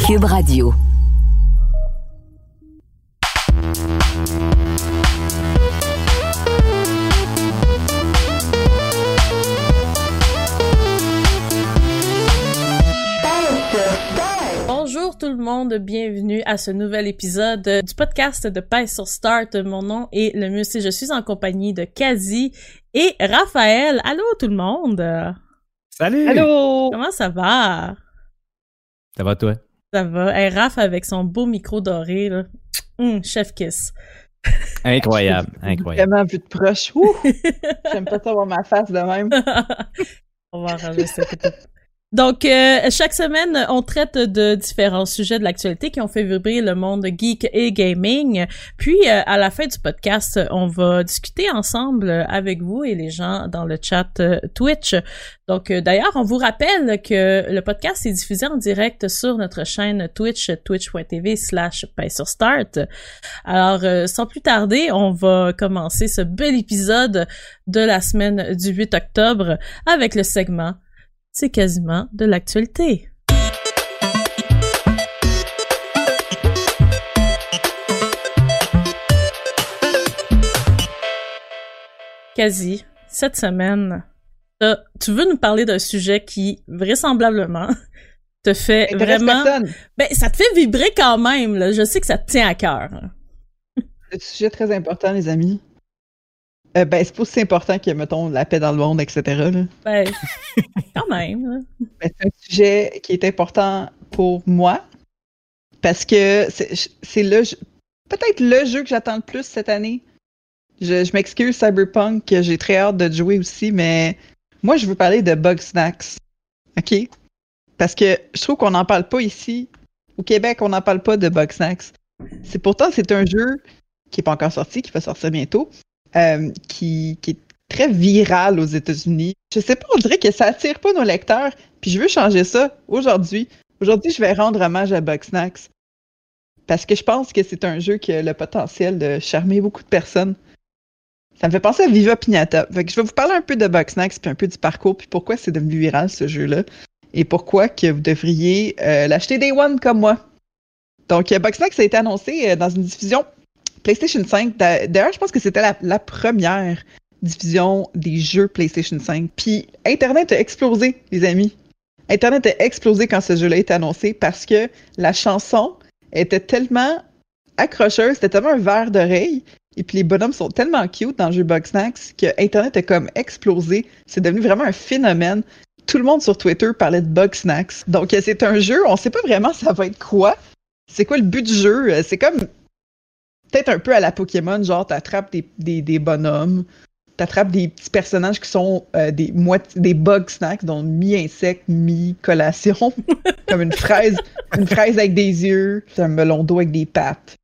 Cube Radio. Bonjour tout le monde, bienvenue à ce nouvel épisode du podcast de Pèse sur Start. Mon nom est le Mus et je suis en compagnie de Kazi et Raphaël. Allô tout le monde! Salut! Allô! Comment ça va? Ça va toi? Ça va. Hey, Raph avec son beau micro doré, là. Chef kiss. Incroyable, incroyable. Vraiment vu de proche. J'aime pas savoir ma face de même. On va arranger ça. Donc, chaque semaine, on traite de différents sujets de l'actualité qui ont fait vibrer le monde geek et gaming. Puis, à la fin du podcast, on va discuter ensemble avec vous et les gens dans le chat Twitch. Donc, d'ailleurs, on vous rappelle que le podcast est diffusé en direct sur notre chaîne Twitch, twitch.tv/PaySurStart. Alors, sans plus tarder, on va commencer ce bel épisode de la semaine du 8 octobre avec le segment C'est quasiment de l'actualité. Quasi, cette semaine, tu veux nous parler d'un sujet qui, vraisemblablement, te fait vraiment... Ben, ça te fait vibrer quand même, là. Je sais que ça te tient à cœur. C'est un sujet très important, les amis. Ben, c'est pas aussi important que, mettons, la paix dans le monde, etc. Là. Ben, quand même. Là. Ben, c'est un sujet qui est important pour moi, parce que c'est peut-être le jeu que j'attends le plus cette année. Je m'excuse, Cyberpunk, que j'ai très hâte de jouer aussi, mais moi, je veux parler de Bugsnax. OK? Parce que je trouve qu'on n'en parle pas ici. Au Québec, on n'en parle pas de Bugsnax. Pourtant, c'est un jeu qui n'est pas encore sorti, qui va sortir bientôt. Qui est très viral aux États-Unis. Je sais pas, on dirait que ça attire pas nos lecteurs, puis je veux changer ça aujourd'hui. Aujourd'hui, je vais rendre hommage à Bugsnax, parce que je pense que c'est un jeu qui a le potentiel de charmer beaucoup de personnes. Ça me fait penser à Viva Pinata. Fait que je vais vous parler un peu de Bugsnax, puis un peu du parcours, puis pourquoi c'est devenu viral, ce jeu-là, et pourquoi que vous devriez l'acheter Day One comme moi. Donc, Bugsnax a été annoncé dans une diffusion PlayStation 5, d'ailleurs, je pense que c'était la première diffusion des jeux PlayStation 5. Puis Internet a explosé, les amis. Internet a explosé quand ce jeu-là a été annoncé parce que la chanson était tellement accrocheuse, c'était tellement un verre d'oreille, et puis les bonhommes sont tellement cute dans le jeu Bugsnax que Internet a comme explosé. C'est devenu vraiment un phénomène. Tout le monde sur Twitter parlait de Bugsnax. Donc c'est un jeu, on sait pas vraiment ça va être quoi. C'est quoi le but du jeu? C'est comme... peut-être un peu à la Pokémon, genre t'attrapes des bonhommes, t'attrapes des petits personnages qui sont des Bugsnax, donc mi-insecte, mi-collation, comme une fraise avec des yeux, un melon d'eau avec des pattes.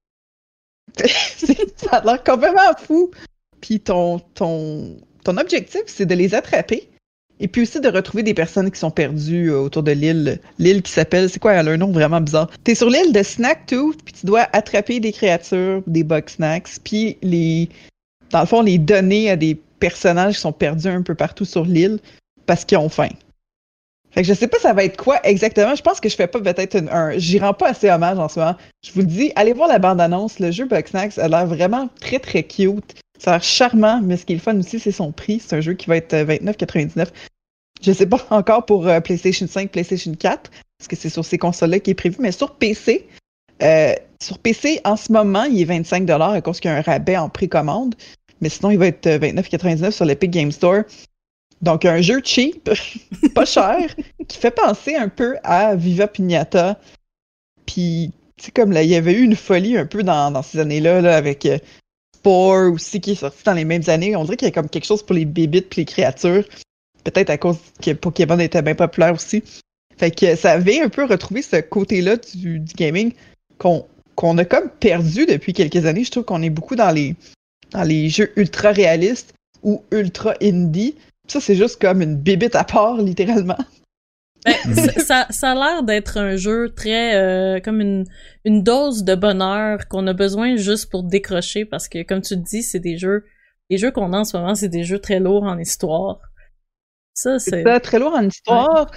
Ça a l'air complètement fou. Puis ton objectif, c'est de les attraper, et puis aussi de retrouver des personnes qui sont perdues autour de l'île. L'île qui s'appelle... c'est quoi? Elle a un nom vraiment bizarre. T'es sur l'île de Snacktooth, puis tu dois attraper des créatures, des Bugsnax, puis dans le fond, les donner à des personnages qui sont perdus un peu partout sur l'île parce qu'ils ont faim. Fait que je sais pas ça va être quoi exactement. Je pense que je fais pas peut-être j'y rends pas assez hommage en ce moment. Je vous le dis, allez voir la bande-annonce. Le jeu Bugsnax a l'air vraiment très très cute. Ça a l'air charmant, mais ce qui est le fun aussi, c'est son prix. C'est un jeu qui va être $29,99. Je sais pas encore pour PlayStation 5, PlayStation 4, parce que c'est sur ces consoles-là qui est prévu, mais sur PC, en ce moment, il est $25 à cause qu'il y a un rabais en précommande, mais sinon, il va être $29,99 sur l'Epic Game Store. Donc, un jeu cheap, pas cher, qui fait penser un peu à Viva Pinata. Puis, tu sais, comme là, il y avait eu une folie un peu dans ces années-là, là, avec Spore aussi, qui est sorti dans les mêmes années. On dirait qu'il y a comme quelque chose pour les bébites puis les créatures. Peut-être à cause que Pokémon était bien populaire aussi. Fait que ça avait un peu retrouvé ce côté-là du gaming qu'on a comme perdu depuis quelques années. Je trouve qu'on est beaucoup dans les jeux ultra réalistes ou ultra indie. Ça, c'est juste comme une bébite à part, littéralement. Ben, ça a l'air d'être un jeu très comme une dose de bonheur qu'on a besoin juste pour décrocher, parce que comme tu te dis, c'est les jeux qu'on a en ce moment, c'est des jeux très lourds en histoire. Ça, c'est ça, très lourd en histoire.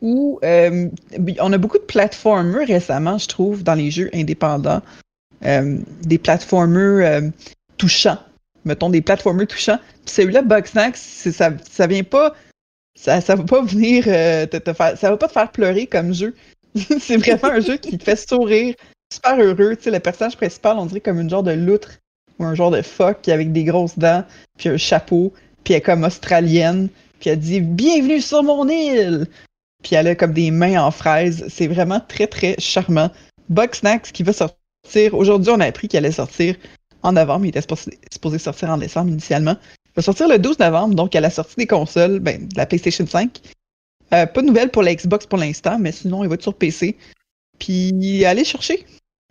où on a beaucoup de platformers récemment, je trouve, dans les jeux indépendants. Des platformers touchants. Mettons des platformers touchants. Puis celui-là, Bugsnax, ça vient pas. Ça va pas venir te faire. Ça va pas te faire pleurer comme jeu. C'est vraiment un jeu qui te fait sourire, super heureux. Tu sais, le personnage principal, on dirait comme une genre de loutre ou un genre de phoque avec des grosses dents, puis un chapeau, puis elle est comme australienne, puis elle dit bienvenue sur mon île. Puis elle a comme des mains en fraises. C'est vraiment très très charmant. Bugsnax qui va sortir. Aujourd'hui, on a appris qu'il allait sortir en novembre. Il était supposé sortir en décembre initialement. Il va sortir le 12 novembre, donc à la sortie des consoles, de la PlayStation 5. Pas de nouvelles pour la Xbox pour l'instant, mais sinon, il va être sur PC. Puis, allez chercher.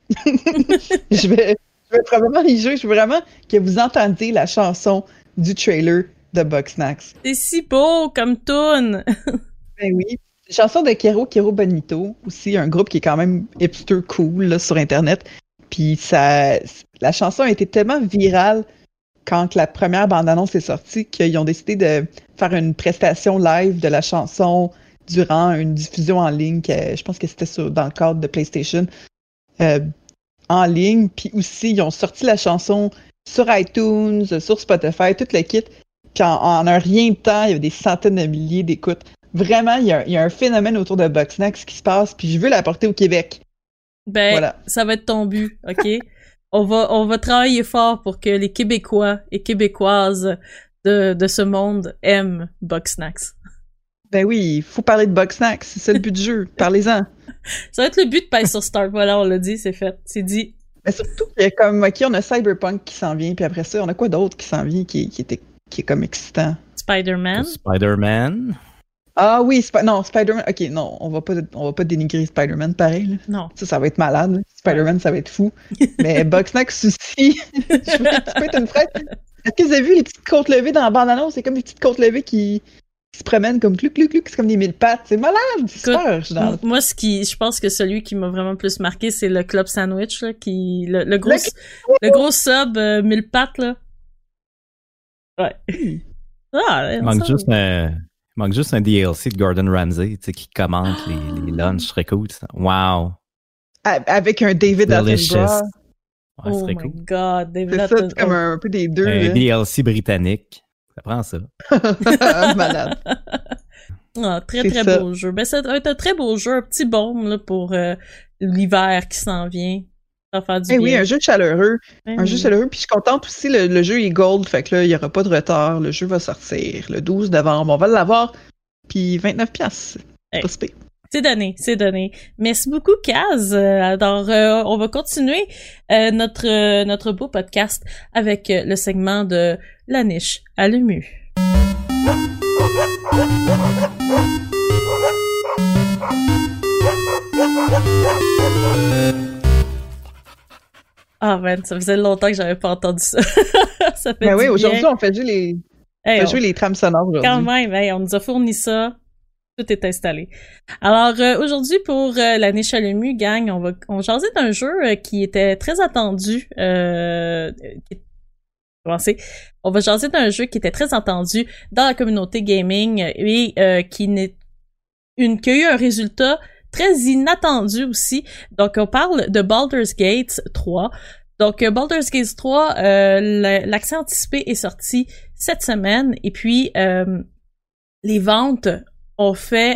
je vais probablement y jouer. Je veux vraiment que vous entendiez la chanson du trailer de Bugsnax. C'est si beau comme tune! Ben oui. Chanson de Kero Bonito, aussi un groupe qui est quand même hipster cool là, sur Internet. Puis la chanson a été tellement virale quand la première bande-annonce est sortie qu'ils ont décidé de faire une prestation live de la chanson durant une diffusion en ligne, je pense que c'était dans le cadre de PlayStation, en ligne. Puis aussi, ils ont sorti la chanson sur iTunes, sur Spotify, tout le kit. Puis en un rien de temps, il y avait des centaines de milliers d'écoutes. Vraiment, il y a un phénomène autour de Bugsnax qui se passe, puis je veux l'apporter au Québec. Ben, voilà. Ça va être ton but, OK? On va travailler fort pour que les Québécois et Québécoises de ce monde aiment Bugsnax. Ben oui, il faut parler de Bugsnax, c'est ça le but du jeu. Parlez-en. Ça va être le but de Pace sur Start. Voilà, on l'a dit, c'est fait. C'est dit. Mais surtout qu'il y a comme, OK, on a Cyberpunk qui s'en vient, puis après ça, on a quoi d'autre qui s'en vient qui est comme excitant? Spider-Man. Spider-Man. Ah oui, Spider-Man. OK, non, on va pas dénigrer Spider-Man pareil. Là. Non. Ça va être malade. Là. Spider-Man, ça va être fou. Mais Bugsnax aussi, je veux pas être une frette. Est-ce que vous avez vu les petites côtes levées dans la bande-annonce? C'est comme des petites côtes levées qui se promènent comme cluc, c'est comme des mille pattes. C'est malade, c'est super. Moi, je pense que celui qui m'a vraiment plus marqué, c'est le Club Sandwich, là, le gros sub mille pattes, là. Ouais. Il manque juste un DLC de Gordon Ramsay, tu sais, qui commente les lunchs, serait cool. Wow. Avec un David Attenborough. Ouais, oh my cool. God, David Attenborough. C'est ça, c'est comme un peu des deux. Un DLC britannique. Ça prend ça. Malade. Très beau jeu. Ben, ça va être un très beau jeu, un petit baume là, pour l'hiver qui s'en vient. Ça va faire du bien. Oui, un jeu chaleureux. Jeu chaleureux. Puis je suis contente aussi, le jeu est gold, fait que là, il n'y aura pas de retard. Le jeu va sortir le 12 novembre. On va l'avoir. Puis 29$. Pas super. C'est donné. Merci beaucoup, Kaz. Alors, on va continuer notre beau podcast avec le segment de La Niche à l'EMU. Ah man, ça faisait longtemps que j'avais pas entendu ça. Ça fait oui, aujourd'hui, on fait jouer les trames sonores aujourd'hui. Quand même, on nous a fourni ça. Tout est installé. Alors, aujourd'hui, pour la niche à l'EMU, gang, on jasait d'un jeu qui était très attendu. On va jaser d'un jeu qui était très attendu dans la communauté gaming et qui a eu un résultat très inattendu aussi. Donc, on parle de Baldur's Gate 3. Donc, Baldur's Gate 3, l'accès anticipé est sorti cette semaine et puis les ventes ont fait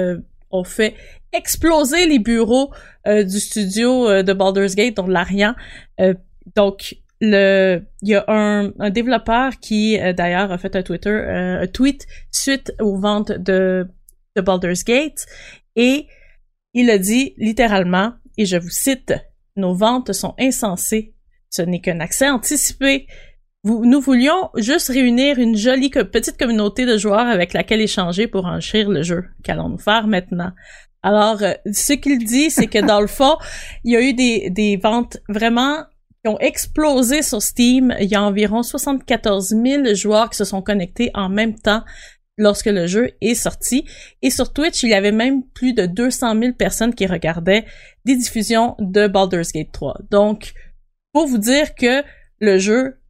exploser les bureaux du studio de Baldur's Gate, donc Larian. Donc, il y a un développeur qui, d'ailleurs, a fait un tweet suite aux ventes de Baldur's Gate, et il a dit littéralement, et je vous cite, « Nos ventes sont insensées. Ce n'est qu'un accès anticipé. Nous voulions juste réunir une jolie petite communauté de joueurs avec laquelle échanger pour enrichir le jeu. Qu'allons-nous faire maintenant? » Alors, ce qu'il dit, c'est que dans le fond, il y a eu des ventes vraiment qui ont explosé sur Steam. Il y a environ 74 000 joueurs qui se sont connectés en même temps lorsque le jeu est sorti. Et sur Twitch, il y avait même plus de 200 000 personnes qui regardaient des diffusions de Baldur's Gate 3. Donc, pour vous dire que le jeu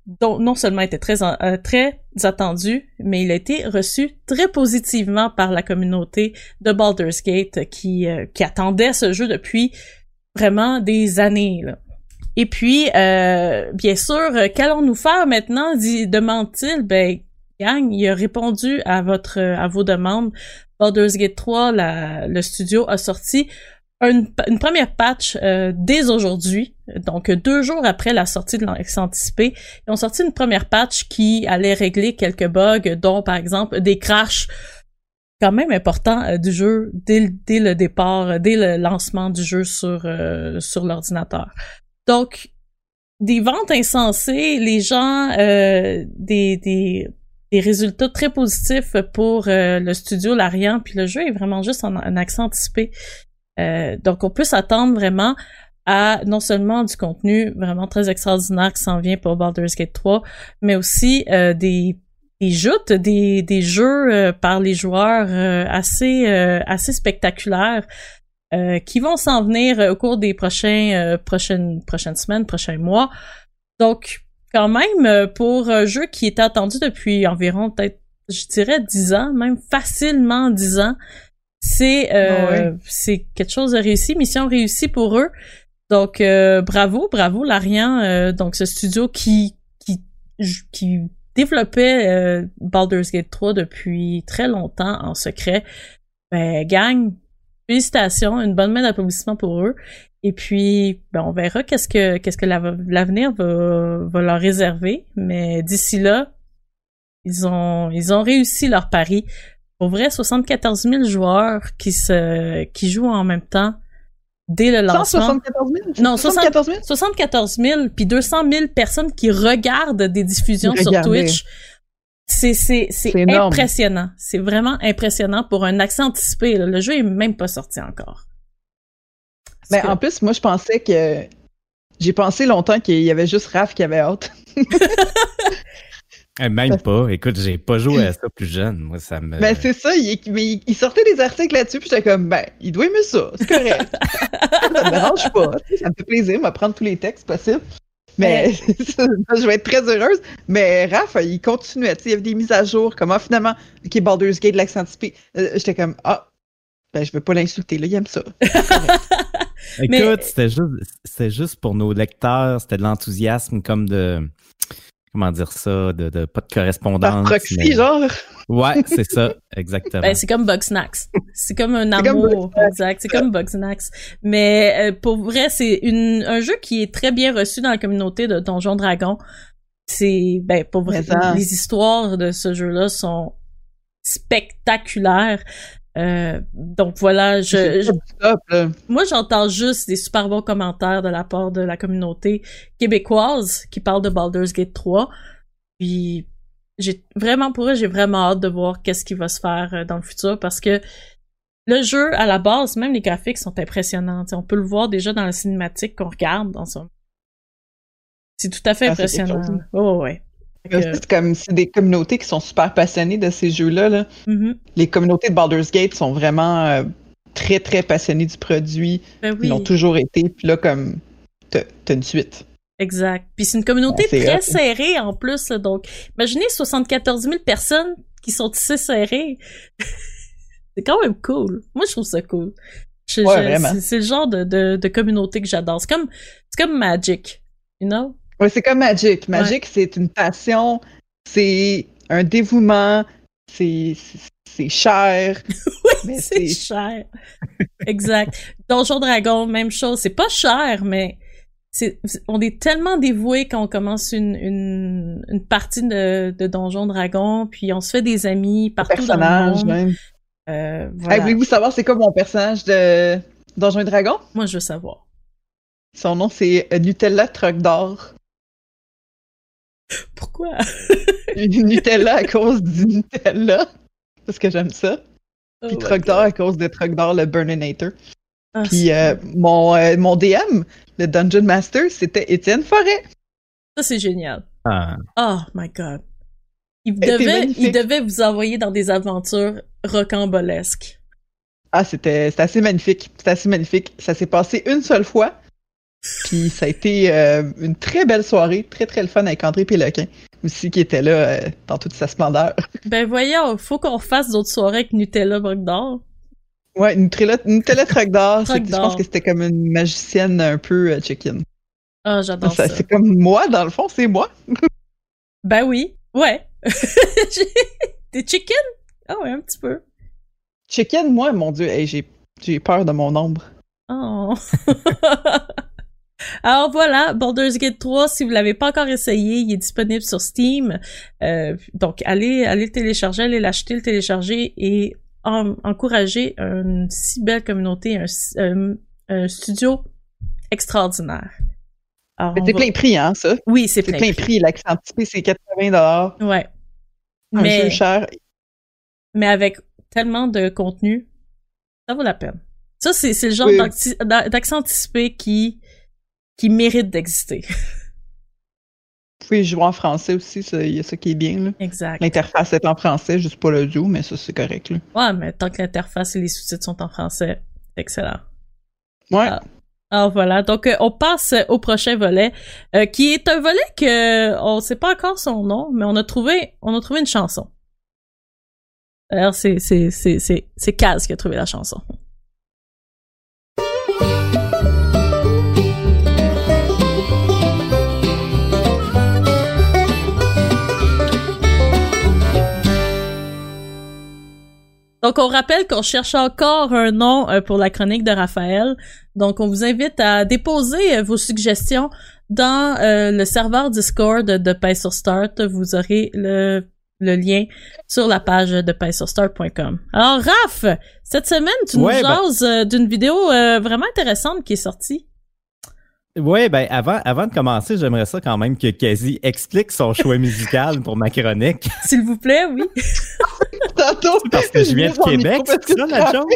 dont non seulement était très attendu, mais il a été reçu très positivement par la communauté de Baldur's Gate qui attendait ce jeu depuis vraiment des années, là. Et puis, bien sûr, qu'allons-nous faire maintenant, demande-t-il? Ben, gang, il a répondu à vos demandes. Baldur's Gate 3, le studio a sorti une première patch dès aujourd'hui, donc 2 jours après la sortie de l'accès anticipé. Ils ont sorti une première patch qui allait régler quelques bugs, dont par exemple des crashs quand même importants du jeu dès le départ, dès le lancement du jeu sur l'ordinateur. Donc, des ventes insensées, les gens, des résultats très positifs pour le studio Larian, puis le jeu est vraiment juste en accès anticipé. Donc, on peut s'attendre vraiment à non seulement du contenu vraiment très extraordinaire qui s'en vient pour Baldur's Gate 3, mais aussi des joutes, des jeux par les joueurs assez spectaculaires qui vont s'en venir au cours des prochaines semaines, prochains mois. Donc, quand même, pour un jeu qui était attendu depuis environ peut-être, je dirais 10 ans, même facilement 10 ans, c'est quelque chose de réussi, mission réussie pour eux. Donc, bravo Larian, donc ce studio qui développait Baldur's Gate 3 depuis très longtemps en secret. Ben, gang, félicitations, une bonne main d'applaudissement pour eux. Et puis, ben, on verra qu'est-ce que l'avenir va leur réserver. Mais d'ici là, ils ont réussi leur pari. Pour vrai, 74 000 joueurs qui jouent en même temps dès le lancement. 174 000? Non, 74 000, puis 200 000 personnes qui regardent des diffusions sur Twitch. C'est impressionnant. C'est vraiment impressionnant pour un accès anticipé. Là. Le jeu est même pas sorti encore. Mais en plus, moi, j'ai pensé longtemps qu'il y avait juste Raph qui avait hâte. Même pas. Écoute, j'ai pas joué à ça plus jeune. Moi, ça me... Ben, c'est ça. Il sortait des articles là-dessus, puis j'étais comme, ben, il doit aimer ça. C'est correct. Ça me dérange pas. Ça me fait plaisir. On va prendre tous les textes possibles. Mais je vais être très heureuse. Mais Raph, il continuait. Il y avait des mises à jour. Comment finalement, OK, Baldur's Gate, l'accent anticipé. J'étais comme, ben, je veux pas l'insulter. Là, il aime ça. Écoute, c'était juste pour nos lecteurs. C'était de l'enthousiasme comme de... Comment dire ça, de pas de correspondance. Par proxy, genre. Ouais, c'est ça, exactement. Ben, c'est comme Bugsnax. C'est comme un amour, exact. C'est comme Bugsnax. Mais pour vrai, c'est un jeu qui est très bien reçu dans la communauté de Donjons Dragons. C'est, ben, pour vrai, les histoires de ce jeu-là sont spectaculaires. Donc voilà, moi j'entends juste des super bons commentaires de la part de la communauté québécoise qui parle de Baldur's Gate 3. Puis j'ai vraiment hâte de voir qu'est-ce qui va se faire dans le futur parce que le jeu à la base, même les graphiques sont impressionnants. T'sais, on peut le voir déjà dans la cinématique qu'on regarde dans ça. C'est tout à fait impressionnant. Oh ouais. C'est des communautés qui sont super passionnées de ces jeux-là. Là. Mm-hmm. Les communautés de Baldur's Gate sont vraiment très, très passionnées du produit. Ben oui. Ils l'ont toujours été. Puis là, comme, t'as une suite. Exact. Puis c'est une communauté très serrée en plus. Là, donc, imaginez 74 000 personnes qui sont si serrées. C'est quand même cool. Moi, je trouve ça cool. Vraiment. C'est le genre de communauté que j'adore. C'est comme Magic, you know? Oui, c'est comme Magic. Magic, c'est une passion, c'est un dévouement, c'est cher. Oui, c'est cher. Exact. Donjon Dragon, même chose. C'est pas cher, mais on est tellement dévoués quand on commence une partie de Donjon Dragon, puis on se fait des amis partout dans le monde. Même. Voilà. Hey, voulez-vous savoir c'est quoi mon personnage de Donjon et Dragon? Moi, je veux savoir. Son nom, c'est Nutella Truc d'or. Pourquoi? Nutella à cause du Nutella. Parce que j'aime ça. Puis Truc d'or à cause de Truc d'or, le Burninator. Puis mon DM, le Dungeon Master, c'était Étienne Forêt. Ça, c'est génial. Ah. Oh my god. Il devait vous envoyer dans des aventures rocambolesques. Ah, c'était assez magnifique. C'était assez magnifique. Ça s'est passé une seule fois. Puis ça a été une très belle soirée, très très le fun avec André Péloquin aussi qui était là dans toute sa splendeur. Ben voyons, faut qu'on fasse d'autres soirées avec Nutella Broc d'Or. Ouais, Nutella Troc d'Or, Troc je d'Or. pense que c'était comme une magicienne un peu chicken. Ah, j'adore ça. C'est comme moi, dans le fond, c'est moi. Ben oui, ouais. T'es chicken? Ah ouais, un petit peu. Chicken, moi, mon Dieu, hey, j'ai peur de mon ombre. Oh. Alors voilà, Baldur's Gate 3, si vous l'avez pas encore essayé, il est disponible sur Steam. Donc allez le télécharger, allez l'acheter, le télécharger et encourager une si belle communauté, un studio extraordinaire. Alors, Mais c'est plein prix, hein, ça? Oui, c'est plein prix. L'accès anticipé, c'est 80 $. Ouais. Un jeu cher. Mais avec tellement de contenu, ça vaut la peine. Ça, c'est le genre d'accès anticipé qui mérite d'exister. Vous pouvez jouer en français aussi, il y a ça qui est bien, là. Exact. L'interface est en français, juste pas l'audio, mais ça, c'est correct, là. Ouais, mais tant que l'interface et les sous-titres sont en français, c'est excellent. Ouais. Alors voilà, donc on passe au prochain volet, qui est un volet que on sait pas encore son nom, mais on a trouvé une chanson. D'ailleurs, c'est Kaz qui a trouvé la chanson. Donc, on rappelle qu'on cherche encore un nom pour la chronique de Raphaël. Donc, on vous invite à déposer vos suggestions dans le serveur Discord de Pace sur Start. Vous aurez le lien sur la page de pacesurstart.com. Alors, Raph, cette semaine, tu nous jases d'une vidéo vraiment intéressante qui est sortie. Ouais, ben avant de commencer, j'aimerais ça quand même que Kazi explique son choix musical pour ma chronique. S'il vous plaît, oui. Tantôt, parce que je viens de Québec, c'est ça la chose?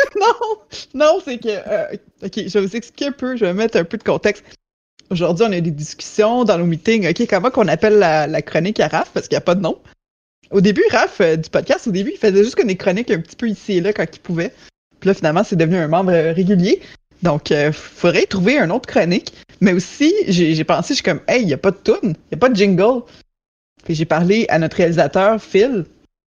Non, c'est que... OK, je vais vous expliquer un peu, je vais mettre un peu de contexte. Aujourd'hui, on a des discussions dans nos meetings. OK, comment qu'on appelle la chronique à Raph, parce qu'il n'y a pas de nom. Au début, Raph, du podcast, il faisait juste des chroniques un petit peu ici et là quand il pouvait. Puis là, finalement, c'est devenu un membre régulier. Donc, faudrait trouver un autre chronique. Mais aussi, j'ai pensé, je suis comme, hey, il n'y a pas de tune, il n'y a pas de jingle. Puis j'ai parlé à notre réalisateur, Phil,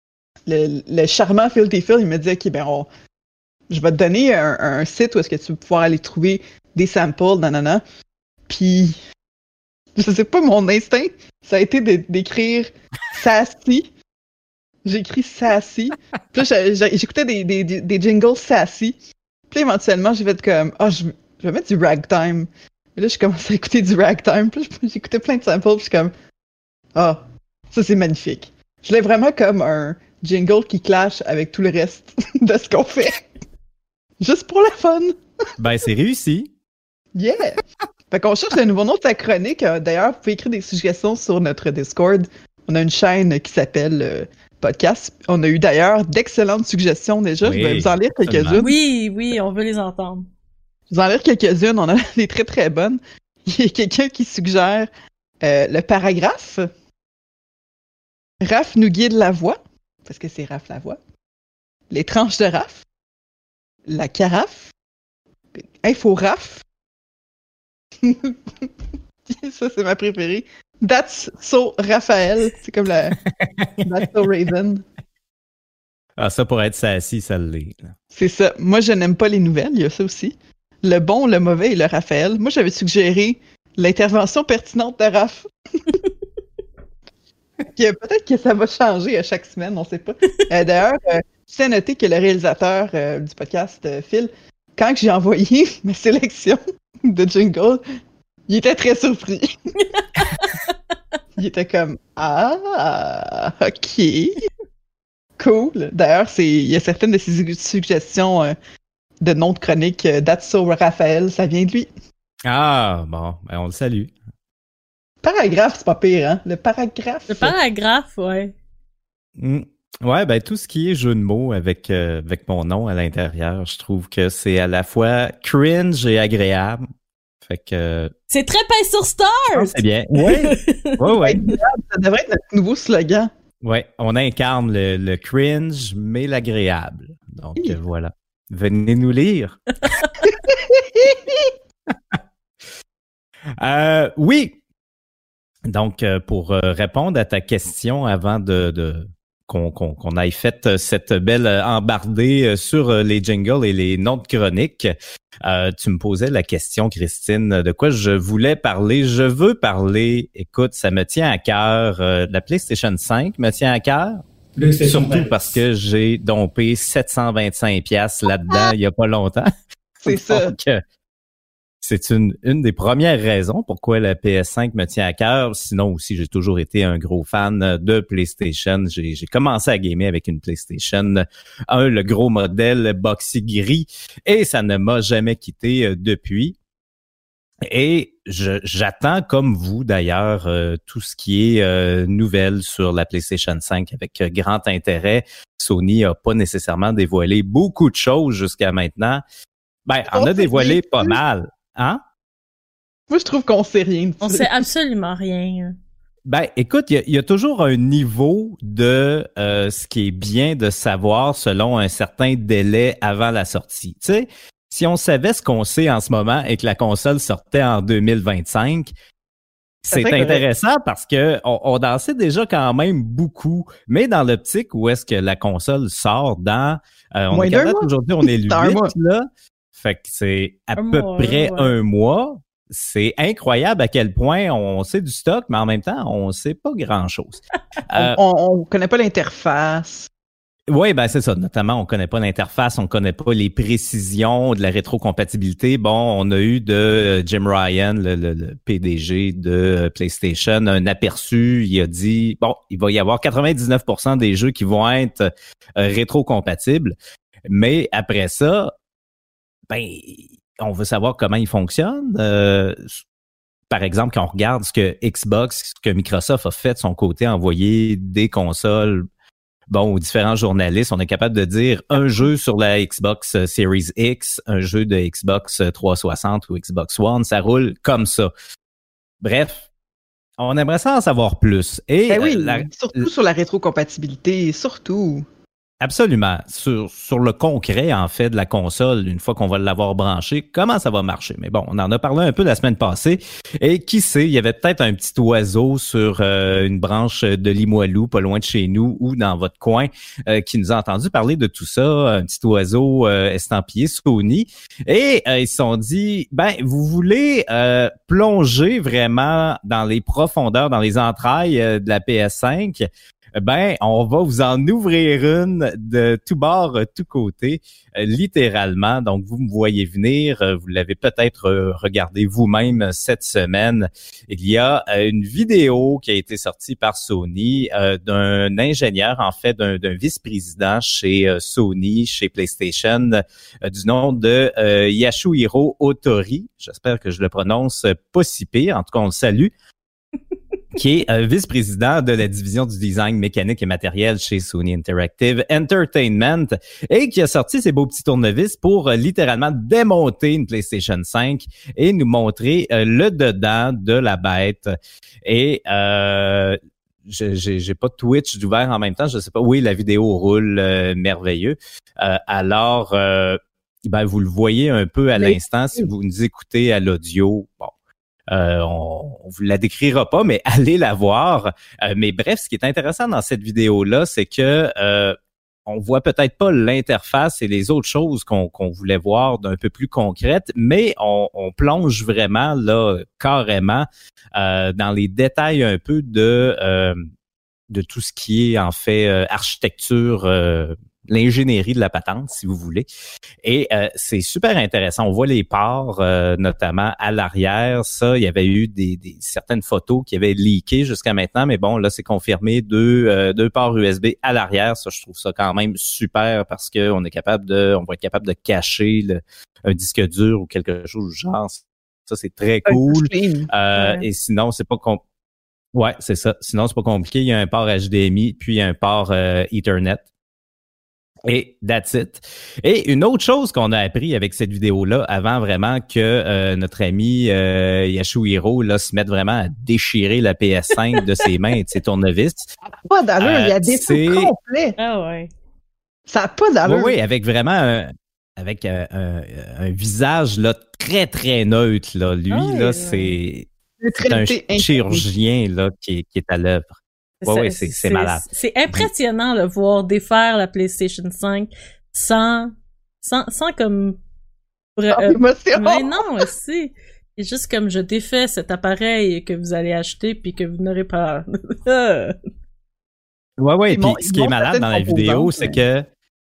le charmant Phil T. Phil, il m'a dit, OK, ben, je vais te donner un site où est-ce que tu vas pouvoir aller trouver des samples, nanana. Puis, je sais pas, mon instinct, ça a été d'écrire sassy. J'ai écrit sassy. Puis là, j'écoutais des jingles sassy. Puis là, éventuellement, j'ai fait comme, je vais mettre du ragtime. Et là, j'ai commencé à écouter du ragtime. Puis là, j'écoutais plein de samples. Puis je suis comme, ça c'est magnifique. Je l'ai vraiment comme un jingle qui clash avec tout le reste de ce qu'on fait. Juste pour le fun. Ben, c'est réussi. Yeah! Fait qu'on cherche le nouveau nom de ta chronique. D'ailleurs, vous pouvez écrire des suggestions sur notre Discord. On a une chaîne qui s'appelle Podcast. On a eu d'ailleurs d'excellentes suggestions déjà. Oui, je vais vous en lire quelques-unes. Oui, on veut les entendre. Je vais vous en lire quelques-unes. On a des très très bonnes. Il y a quelqu'un qui suggère le paragraphe. Raph nous guide la voix. Parce que c'est Raph la voix. Les tranches de Raph. La carafe. Info Raph. Ça, c'est ma préférée. That's so Raphaël. C'est comme la That's so Raven. Ah, ça pourrait être sassy, ça l'est. C'est ça. Moi, je n'aime pas les nouvelles. Il y a ça aussi. Le bon, le mauvais et le Raphaël. Moi, j'avais suggéré l'intervention pertinente de Raph. Peut-être que ça va changer à chaque semaine, on sait pas. D'ailleurs, je tiens à noter que le réalisateur du podcast, Phil, quand j'ai envoyé ma sélection de jingle, il était très surpris. Il était comme « Ah, ok. Cool. » D'ailleurs, il y a certaines de ses suggestions de noms de chronique. That's so Raphaël, ça vient de lui. Ah, bon, ben on le salue. Paragraphe, c'est pas pire, hein? Le paragraphe. Le paragraphe, ouais. Ouais, ben tout ce qui est jeu de mots avec mon nom à l'intérieur, je trouve que c'est à la fois cringe et agréable. Fait que... C'est très Pace sur Start! C'est bien. Ouais. Ouais. Ça devrait être notre nouveau slogan. Ouais, on incarne le cringe, mais l'agréable. Donc voilà. Venez nous lire. Oui. Donc, pour répondre à ta question avant qu'on aille fait cette belle embardée sur les jingles et les notes chroniques, tu me posais la question, Christine, de quoi je voulais parler. Je veux parler, écoute, ça me tient à cœur, la PlayStation 5 me tient à cœur. Surtout parce que j'ai dompé 725$ là-dedans il y a pas longtemps. C'est ça. Donc, c'est une des premières raisons pourquoi la PS5 me tient à cœur. Sinon aussi, j'ai toujours été un gros fan de PlayStation. J'ai commencé à gamer avec une PlayStation 1, le gros modèle boxy gris, et ça ne m'a jamais quitté depuis. Et j'attends, comme vous d'ailleurs, tout ce qui est nouvelle sur la PlayStation 5 avec grand intérêt. Sony a pas nécessairement dévoilé beaucoup de choses jusqu'à maintenant. Ben, on a dévoilé pas mal. Hein? Moi, je trouve qu'on sait rien. On sait absolument rien. Ben, écoute, il y a toujours un niveau de ce qui est bien de savoir selon un certain délai avant la sortie. Tu sais, si on savait ce qu'on sait en ce moment et que la console sortait en 2025, c'est intéressant parce que on en sait déjà quand même beaucoup, mais dans l'optique où est-ce que la console sort dans... on est capable aujourd'hui, on est le 8, là. Fait que c'est à peu près un mois. C'est incroyable à quel point on sait du stock, mais en même temps, on sait pas grand-chose. On connaît pas l'interface. Oui, ben c'est ça. Notamment, on connaît pas l'interface, on connaît pas les précisions de la rétrocompatibilité. Bon, on a eu de Jim Ryan, le PDG de PlayStation, un aperçu. Il a dit, bon, il va y avoir 99% des jeux qui vont être rétrocompatibles. Mais après ça, ben, on veut savoir comment il fonctionne. Par exemple, quand on regarde ce que Xbox, ce que Microsoft a fait de son côté, envoyer des consoles, bon, aux différents journalistes, on est capable de dire un jeu sur la Xbox Series X, un jeu de Xbox 360 ou Xbox One, ça roule comme ça. Bref, on aimerait ça en savoir plus. Et ben oui, surtout sur la rétrocompatibilité, surtout. Absolument. Sur le concret, en fait, de la console, une fois qu'on va l'avoir branché, comment ça va marcher? Mais bon, on en a parlé un peu la semaine passée. Et qui sait, il y avait peut-être un petit oiseau sur une branche de Limoilou, pas loin de chez nous, ou dans votre coin, qui nous a entendu parler de tout ça, un petit oiseau estampillé Sony. Et ils se sont dit, ben, vous voulez plonger vraiment dans les profondeurs, dans les entrailles de la PS5? Ben, on va vous en ouvrir une de tout bord, tout côté, littéralement. Donc, vous me voyez venir, vous l'avez peut-être regardé vous-même cette semaine. Il y a une vidéo qui a été sortie par Sony d'un ingénieur, en fait, d'un vice-président chez Sony, chez PlayStation, du nom de Yasuhiro Otori. J'espère que je le prononce pas si pire. En tout cas, on le salue. Qui est vice-président de la division du design mécanique et matériel chez Sony Interactive Entertainment et qui a sorti ses beaux petits tournevis pour littéralement démonter une PlayStation 5 et nous montrer le dedans de la bête. Et j'ai pas de Twitch d'ouvert en même temps, je sais pas. Oui, la vidéo roule merveilleux. Alors, ben, vous le voyez un peu à l'instant si vous nous écoutez à l'audio. Bon. On vous la décrira pas, mais allez la voir. Mais bref, ce qui est intéressant dans cette vidéo-là, c'est que on voit peut-être pas l'interface et les autres choses qu'on voulait voir d'un peu plus concrètes, mais on plonge vraiment là carrément dans les détails un peu de tout ce qui est en fait architecture. L'ingénierie de la patente, si vous voulez. Et c'est super intéressant. On voit les ports, notamment à l'arrière. Ça, il y avait eu certaines photos qui avaient leaké jusqu'à maintenant, mais bon, là, c'est confirmé deux ports USB à l'arrière. Ça, je trouve ça quand même super parce que on va être capable de cacher un disque dur ou quelque chose du genre. Ça, c'est très cool. Et sinon, c'est pas ouais, c'est ça. Sinon, c'est pas compliqué. Il y a un port HDMI, puis un port Ethernet. Et that's it. Et une autre chose qu'on a appris avec cette vidéo-là, avant vraiment que notre ami Yasuhiro là se mette vraiment à déchirer la PS5 de ses mains et de ses tournevis. Pas d'allure, il y a des trucs complets. Ah ouais. Ça n'a pas d'allure. Oui, avec vraiment un visage là très très neutre là. Lui là, c'est c'est un chirurgien là qui est à l'œuvre. Ouais, c'est malade. C'est impressionnant de voir défaire la PlayStation 5 sans comme émotion. Mais non, aussi. C'est juste comme je défais cet appareil que vous allez acheter puis que vous n'aurez pas. Ouais, puis ce qui est malade dans la vidéo, c'est que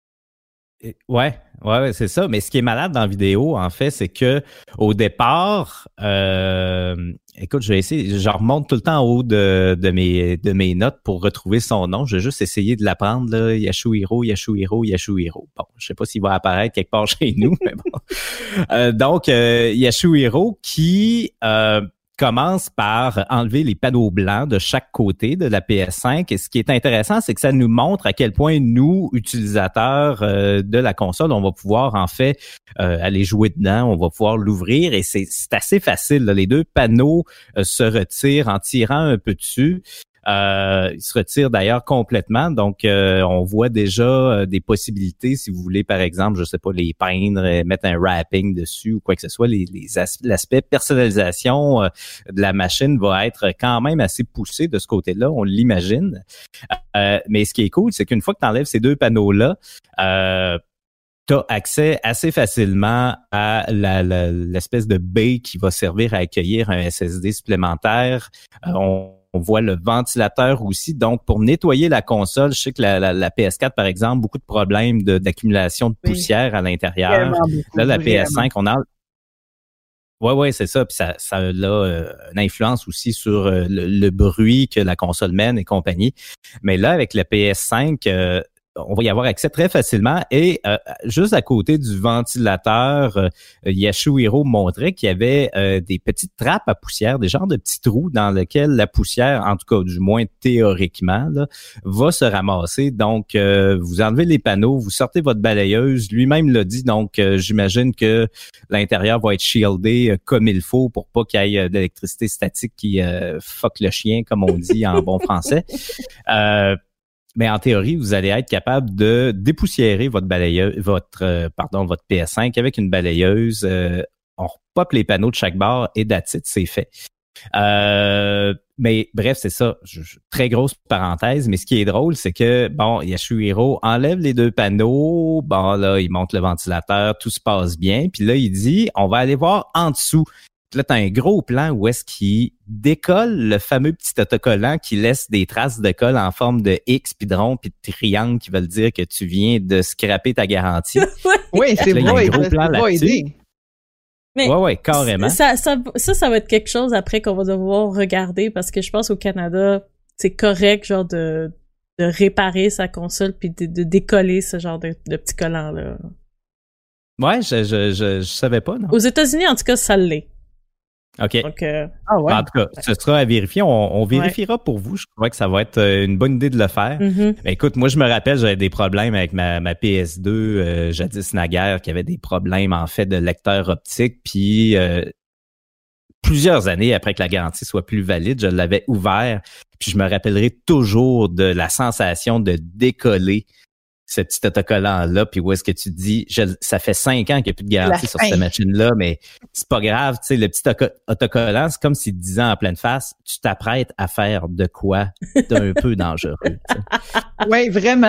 Ouais, c'est ça. Mais ce qui est malade dans la vidéo, en fait, c'est que au départ, écoute, je vais essayer, je remonte tout le temps en haut de mes notes pour retrouver son nom. Je vais juste essayer de l'apprendre, là. Yasuhiro. Bon, je sais pas s'il va apparaître quelque part chez nous, mais bon. Donc, Yasuhiro qui commence par enlever les panneaux blancs de chaque côté de la PS5. Et ce qui est intéressant, c'est que ça nous montre à quel point nous, utilisateurs de la console, on va pouvoir en fait aller jouer dedans, on va pouvoir l'ouvrir et c'est assez facile. Là. Les deux panneaux se retirent en tirant un peu dessus. Il se retire d'ailleurs complètement, donc on voit déjà des possibilités si vous voulez, par exemple, je sais pas, les peindre, mettre un wrapping dessus ou quoi que ce soit. L'aspect personnalisation de la machine va être quand même assez poussé de ce côté-là, on l'imagine. Mais ce qui est cool, c'est qu'une fois que tu enlèves ces deux panneaux-là, tu as accès assez facilement à l'espèce de baie qui va servir à accueillir un SSD supplémentaire. On voit le ventilateur aussi. Donc, pour nettoyer la console, je sais que la PS4, par exemple, beaucoup de problèmes d'accumulation de poussière à l'intérieur. Là, la PS5, on a... Ouais, c'est ça. Puis ça a là une influence aussi sur le bruit que la console mène et compagnie. Mais là, avec la PS5... on va y avoir accès très facilement et juste à côté du ventilateur, Yasuhiro montrait qu'il y avait des petites trappes à poussière, des genres de petits trous dans lesquels la poussière, en tout cas du moins théoriquement, là, va se ramasser. Donc, vous enlevez les panneaux, vous sortez votre balayeuse, lui-même l'a dit, donc j'imagine que l'intérieur va être shieldé comme il faut pour pas qu'il y ait d'électricité statique qui fuck le chien, comme on dit en bon français. Mais en théorie, vous allez être capable de dépoussiérer votre balayeuse, votre PS5 avec une balayeuse. On repop les panneaux de chaque barre et that's it, c'est fait. Mais bref, c'est ça. Très grosse parenthèse. Mais ce qui est drôle, c'est que bon, Yasuhiro enlève les deux panneaux. Bon là, il monte le ventilateur, tout se passe bien. Puis là, il dit, on va aller voir en dessous. Là, tu as un gros plan où est-ce qu'il décolle le fameux petit autocollant qui laisse des traces de colle en forme de X, puis de rond, puis de triangle qui veulent dire que tu viens de scraper ta garantie. Oui, c'est vrai. Mais ouais, carrément. Ça va être quelque chose après qu'on va devoir regarder parce que je pense au Canada, c'est correct genre de réparer sa console puis de décoller ce genre de petits collants-là. Ouais, je savais pas, non? Aux États-Unis, en tout cas, ça l'est. OK. Donc, en tout cas, ce sera à vérifier. On vérifiera pour vous. Je crois que ça va être une bonne idée de le faire. Mm-hmm. Mais écoute, moi, je me rappelle, j'avais des problèmes avec ma PS2 jadis naguère, qui avait des problèmes, en fait, de lecteur optique. Puis, plusieurs années après que la garantie soit plus valide, je l'avais ouvert. Puis, je me rappellerai toujours de la sensation de décoller ce petit autocollant-là, puis où est-ce que tu te dis, ça fait 5 ans qu'il n'y a plus de garantie sur cette machine-là, mais c'est pas grave, tu sais, le petit autocollant, c'est comme s'il te disait en pleine face, tu t'apprêtes à faire de quoi d'un peu dangereux. Oui, vraiment.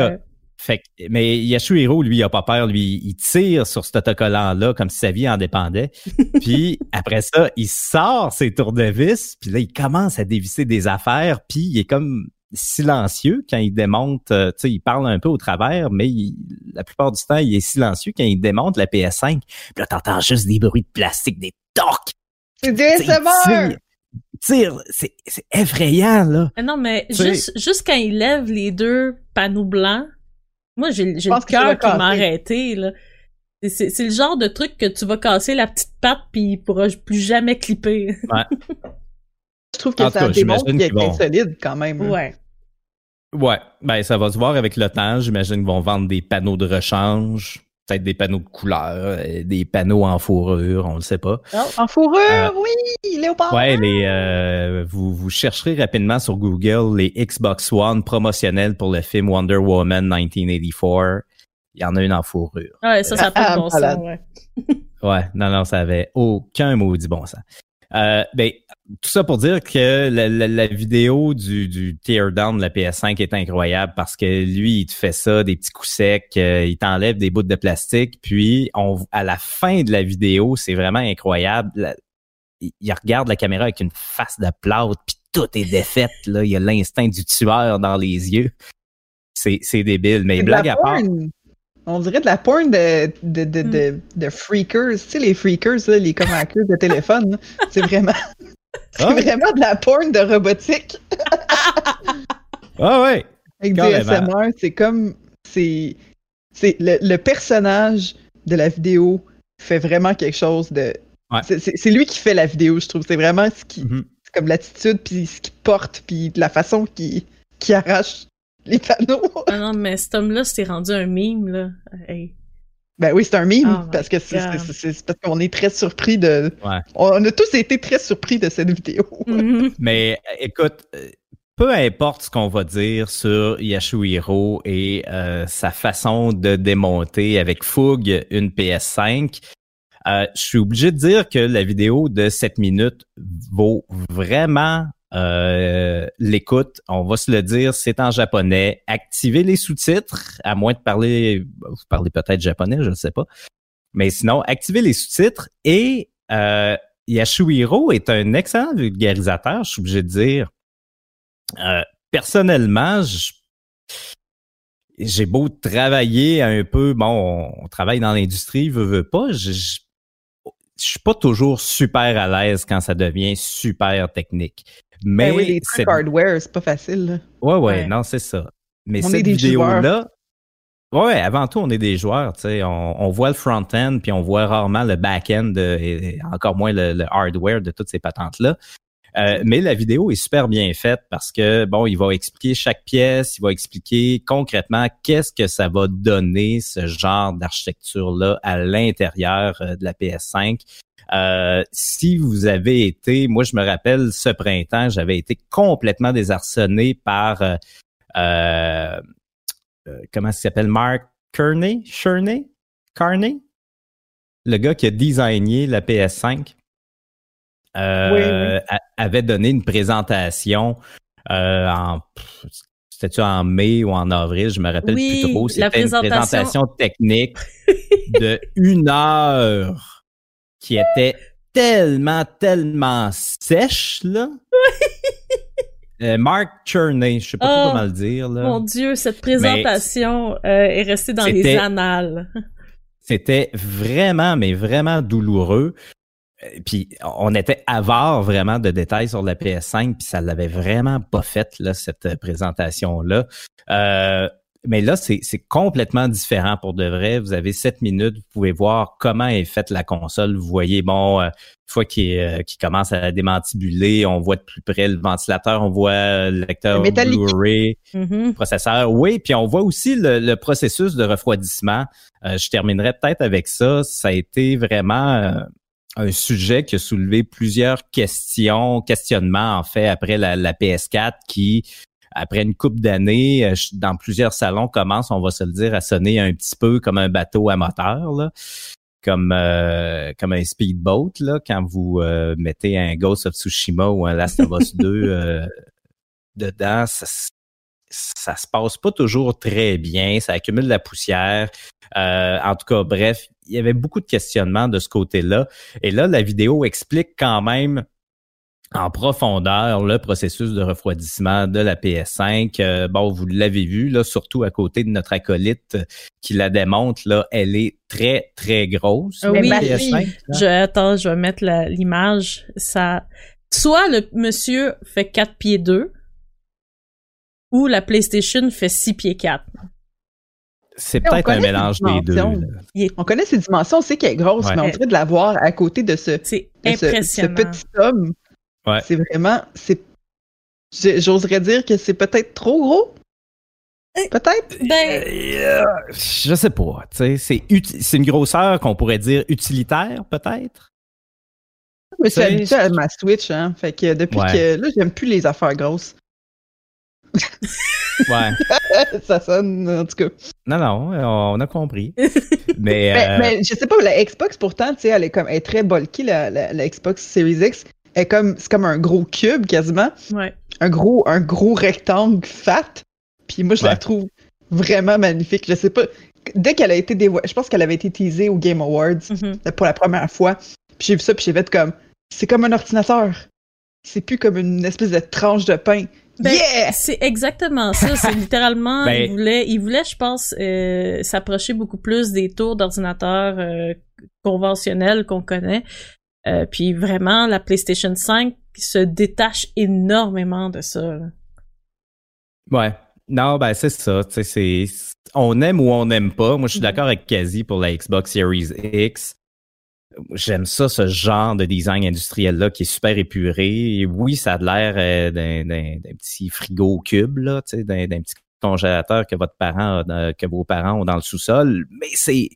Mais Yasuhiro, lui, il a pas peur, lui, il tire sur cet autocollant-là comme si sa vie en dépendait. Puis après ça, il sort ses tournevis, puis là, il commence à dévisser des affaires, puis il est comme silencieux quand il démonte, tu sais, il parle un peu au travers, mais la plupart du temps, il est silencieux quand il démonte la PS5. Puis là, t'entends juste des bruits de plastique, des tocs. C'est du ASMR! C'est effrayant, là. Non, mais juste quand il lève les deux panneaux blancs, moi, j'ai le cœur qui m'a arrêté, là. C'est le genre de truc que tu vas casser la petite patte puis il pourra plus jamais clipper. Ouais. Je trouve que ça démontre qu'il est insolide quand même. Ouais, ben ça va se voir avec le temps. J'imagine qu'ils vont vendre des panneaux de rechange, peut-être des panneaux de couleur, des panneaux en fourrure, on le sait pas. Oh, en fourrure, oui, léopard. Ouais, vous chercherez rapidement sur Google les Xbox One promotionnels pour le film Wonder Woman 1984. Il y en a une en fourrure. Ouais, ça peut bon sens, ouais. Ouais, non, ça avait aucun maudit bon sens. Ben, tout ça pour dire que la vidéo du teardown de la PS5 est incroyable parce que lui, il te fait ça, des petits coups secs, il t'enlève des bouts de plastique, puis à la fin de la vidéo, c'est vraiment incroyable. Il regarde la caméra avec une face de plâtre, puis tout est défait, là. Il y a l'instinct du tueur dans les yeux. C'est débile, mais blague à part... On dirait de la porn de freakers. Tu sais, les freakers, là, les hackers de téléphone. Là. C'est vraiment de la porn de robotique. Ah ouais! Avec du ASMR, c'est comme... C'est le personnage de la vidéo fait vraiment quelque chose de... Ouais. C'est lui qui fait la vidéo, je trouve. C'est vraiment ce qui... C'est comme l'attitude, puis ce qu'il porte, puis la façon qu'il arrache les panneaux. Ah non, mais cet homme-là, c'est rendu un meme, là. Hey. Ben oui, c'est un meme, parce que c'est parce qu'on est très surpris de... Ouais. On a tous été très surpris de cette vidéo. Mais écoute, peu importe ce qu'on va dire sur Yasuhiro et sa façon de démonter avec fougue une PS5, je suis obligé de dire que la vidéo de 7 minutes vaut vraiment... l'écoute, on va se le dire, c'est en japonais. Activez les sous-titres, à moins de parler, vous parlez peut-être japonais, je ne sais pas. Mais sinon, activez les sous-titres et Yasuhiro est un excellent vulgarisateur, je suis obligé de dire. Personnellement, j'ai beau travailler un peu, bon, on travaille dans l'industrie, veut pas, je suis pas toujours super à l'aise quand ça devient super technique. Mais oui, les trucs hardware, c'est pas facile. Là. Ouais, non, c'est ça. Mais cette vidéo-là, ouais, avant tout, on est des joueurs, tu sais, on voit le front-end, puis on voit rarement le back-end, et encore moins le hardware de toutes ces patentes-là. Mais la vidéo est super bien faite parce que, bon, il va expliquer chaque pièce, il va expliquer concrètement qu'est-ce que ça va donner, ce genre d'architecture-là, à l'intérieur de la PS5. Si vous avez été, moi je me rappelle ce printemps, j'avais été complètement désarçonné par comment ça s'appelle, Mark Carney, le gars qui a designé la PS5. Oui. Avait donné une présentation c'était-tu en mai ou en avril, je me rappelle plus trop. C'était une présentation technique de 1 heure qui était tellement sèche, là. Mark Cherney, je sais pas trop comment le dire, là. Mon Dieu, cette présentation est restée dans les annales. C'était vraiment, mais vraiment douloureux. Puis on était avare vraiment de détails sur la PS5, puis ça l'avait vraiment pas fait, là, cette présentation-là. Mais là, c'est complètement différent pour de vrai. Vous avez 7 minutes, vous pouvez voir comment est faite la console. Vous voyez, bon, une fois qu'il commence à démantibuler, on voit de plus près le ventilateur, on voit le lecteur Blu-ray, le processeur. Oui, puis on voit aussi le processus de refroidissement. Je terminerai peut-être avec ça. Ça a été vraiment... un sujet qui a soulevé plusieurs questionnements en fait après la PS4 qui, après une couple d'années, dans plusieurs salons commence, on va se le dire, à sonner un petit peu comme un bateau à moteur, là, comme un speedboat là, quand vous mettez un Ghost of Tsushima ou un Last of Us 2 dedans. Ça se passe pas toujours très bien, ça accumule de la poussière. En tout cas, bref, il y avait beaucoup de questionnements de ce côté-là. Et là, la vidéo explique quand même en profondeur le processus de refroidissement de la PS5. Bon, vous l'avez vu, là, surtout à côté de notre acolyte qui la démonte, là, elle est très, très grosse. Oui, la PS5, je vais mettre l'image. Ça, soit le monsieur fait 4 pieds 2, ou la PlayStation fait 6 pieds 4. C'est peut-être un mélange des deux. On connaît ses dimensions, on sait qu'elle est grosse, mais on dirait de la voir à côté de ce petit homme. Ouais. C'est vraiment... J'oserais dire que c'est peut-être trop gros. Peut-être? Je sais pas. C'est une grosseur qu'on pourrait dire utilitaire, peut-être. Je suis habituée à ma Switch, hein. Fait que depuis que... Là, j'aime plus les affaires grosses. Ouais. Ça sonne, en tout cas. Non, on a compris. Mais je sais pas, la Xbox, pourtant, tu sais, elle est très bulky, la Xbox Series X. c'est comme un gros cube quasiment. Ouais. Un gros rectangle fat. Puis moi, je la trouve vraiment magnifique. Je sais pas. Dès qu'elle a été je pense qu'elle avait été teasée au Game Awards pour la première fois. Puis j'ai vu ça, puis j'ai fait comme, c'est comme un ordinateur. C'est plus comme une espèce de tranche de pain. Yeah! C'est exactement ça. C'est littéralement, il voulait, je pense, s'approcher beaucoup plus des tours d'ordinateurs conventionnels qu'on connaît. Puis vraiment, la PlayStation 5 se détache énormément de ça. Là. Ouais. Non, ben c'est ça. On aime ou on n'aime pas. Moi, je suis d'accord avec Kazi pour la Xbox Series X. J'aime ça, ce genre de design industriel-là qui est super épuré. Et oui, ça a l'air d'un petit frigo cube, là, d'un petit congélateur que que vos parents ont dans le sous-sol. Mais c'est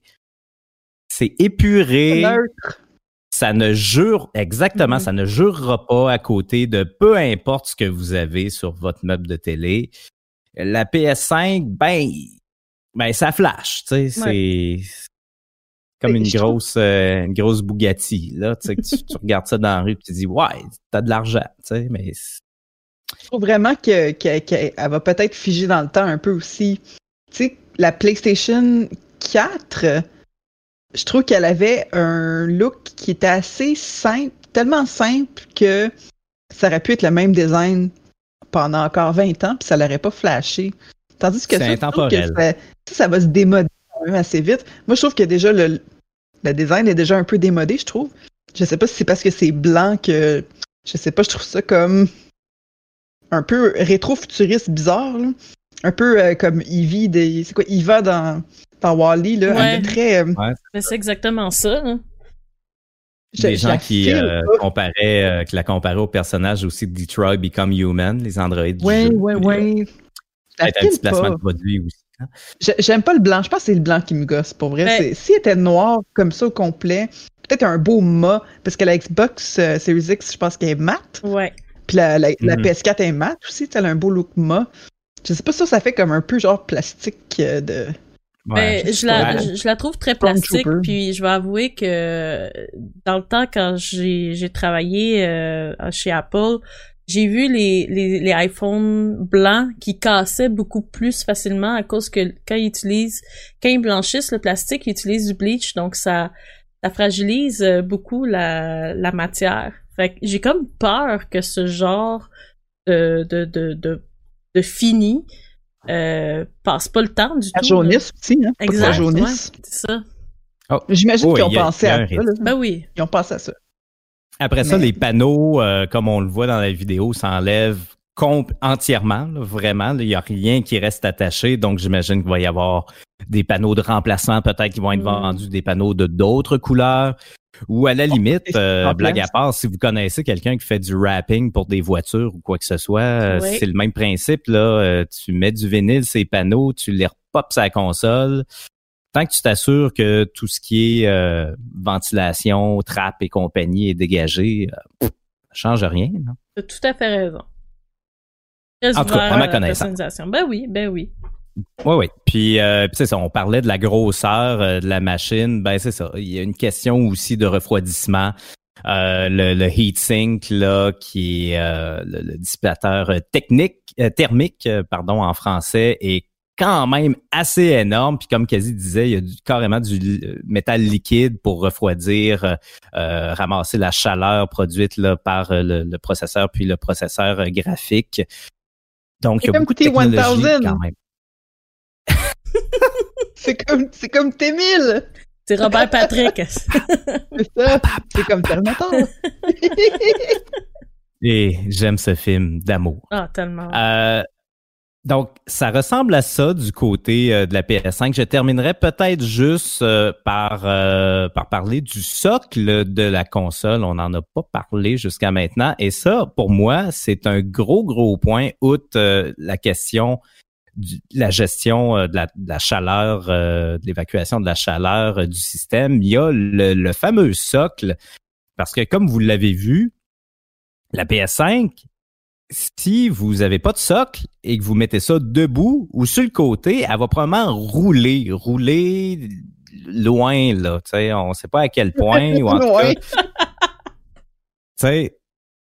épuré. Ça ne jure, exactement, ça ne jurera pas à côté de peu importe ce que vous avez sur votre meuble de télé. La PS5, ben ça flash, tu sais, c'est comme une grosse Bugatti, là, tu sais, que tu regardes ça dans la rue et tu te dis, ouais, t'as de l'argent, tu sais, mais... Je trouve vraiment qu'elle va peut-être figer dans le temps un peu aussi. Tu sais, la PlayStation 4, je trouve qu'elle avait un look qui était assez simple, tellement simple que ça aurait pu être le même design pendant encore 20 ans, puis ça l'aurait pas flashé. Tandis que c'est intemporel. Ça va se démoder quand même assez vite. Moi, je trouve que déjà, le design est déjà un peu démodé, je trouve. Je sais pas si c'est parce que c'est blanc que... Je sais pas, je trouve ça comme... un peu rétro-futuriste bizarre, là. Un peu comme Eevee, c'est quoi, Eva dans Wall-E, là. Ouais. Elle est très... Mais c'est exactement ça, hein. Des gens qui la comparaient au personnage aussi de Detroit Become Human, les androïdes. Ouais. Peut-être un petit placement de produit aussi. Hein? J'aime pas le blanc. Je pense que c'est le blanc qui me gosse, pour vrai. S'il était noir comme ça au complet, peut-être un beau mat, parce que la Xbox Series X, je pense qu'elle est mat. Ouais. Puis la PS4 est mat aussi, elle a un beau look mat. Je sais pas, ça fait comme un peu genre plastique de... Ouais, je la trouve très plastique, puis je vais avouer que dans le temps, quand j'ai travaillé chez Apple, j'ai vu les iPhones blancs qui cassaient beaucoup plus facilement à cause que quand ils blanchissent le plastique, ils utilisent du bleach, donc ça fragilise beaucoup la matière. Fait que j'ai comme peur que ce genre de fini passe pas le temps du tout. Jaunisse aussi, hein? Exact, jaunisse. Ouais, c'est ça. Oh. J'imagine qu'ils ont pensé à ça. Là. Ben oui. Ils ont pensé à ça. Après ça, les panneaux, comme on le voit dans la vidéo, s'enlèvent entièrement, là, vraiment. Il n'y a rien qui reste attaché, donc j'imagine qu'il va y avoir des panneaux de remplacement, peut-être qu'ils vont être vendus, des panneaux de d'autres couleurs. Ou à la limite, blague à part, si vous connaissez quelqu'un qui fait du wrapping pour des voitures ou quoi que ce soit, c'est le même principe. Là, tu mets du vinyle sur les panneaux, tu les repopes sur la console. Tant que tu t'assures que tout ce qui est ventilation, trappe et compagnie est dégagé, ça change rien. Non? Tu as tout à fait raison. En tout cas, à ma connaissance. Ben oui. Oui. Puis c'est ça, on parlait de la grosseur de la machine. Ben c'est ça. Il y a une question aussi de refroidissement. Le heatsink, là, qui est le dissipateur thermique, en français, est quand même assez énorme. Puis comme Kazi disait, il y a carrément du métal liquide pour refroidir, ramasser la chaleur produite là par le processeur puis le processeur graphique. Donc, il y a beaucoup de technologie quand même. C'est comme T-1000! C'est Robert Patrick. C'est ça, c'est comme Terminator. Et j'aime ce film d'amour. Ah, tellement. Donc, ça ressemble à ça du côté de la PS5. Je terminerai peut-être juste par parler du socle de la console. On n'en a pas parlé jusqu'à maintenant. Et ça, pour moi, c'est un gros point, outre la question la gestion de la chaleur, de l'évacuation de la chaleur du système. Il y a le fameux socle, parce que comme vous l'avez vu, la PS5, si vous avez pas de socle et que vous mettez ça debout ou sur le côté, elle va probablement rouler loin, là. Tu sais, on sait pas à quel point. Ou en tout cas, tu sais,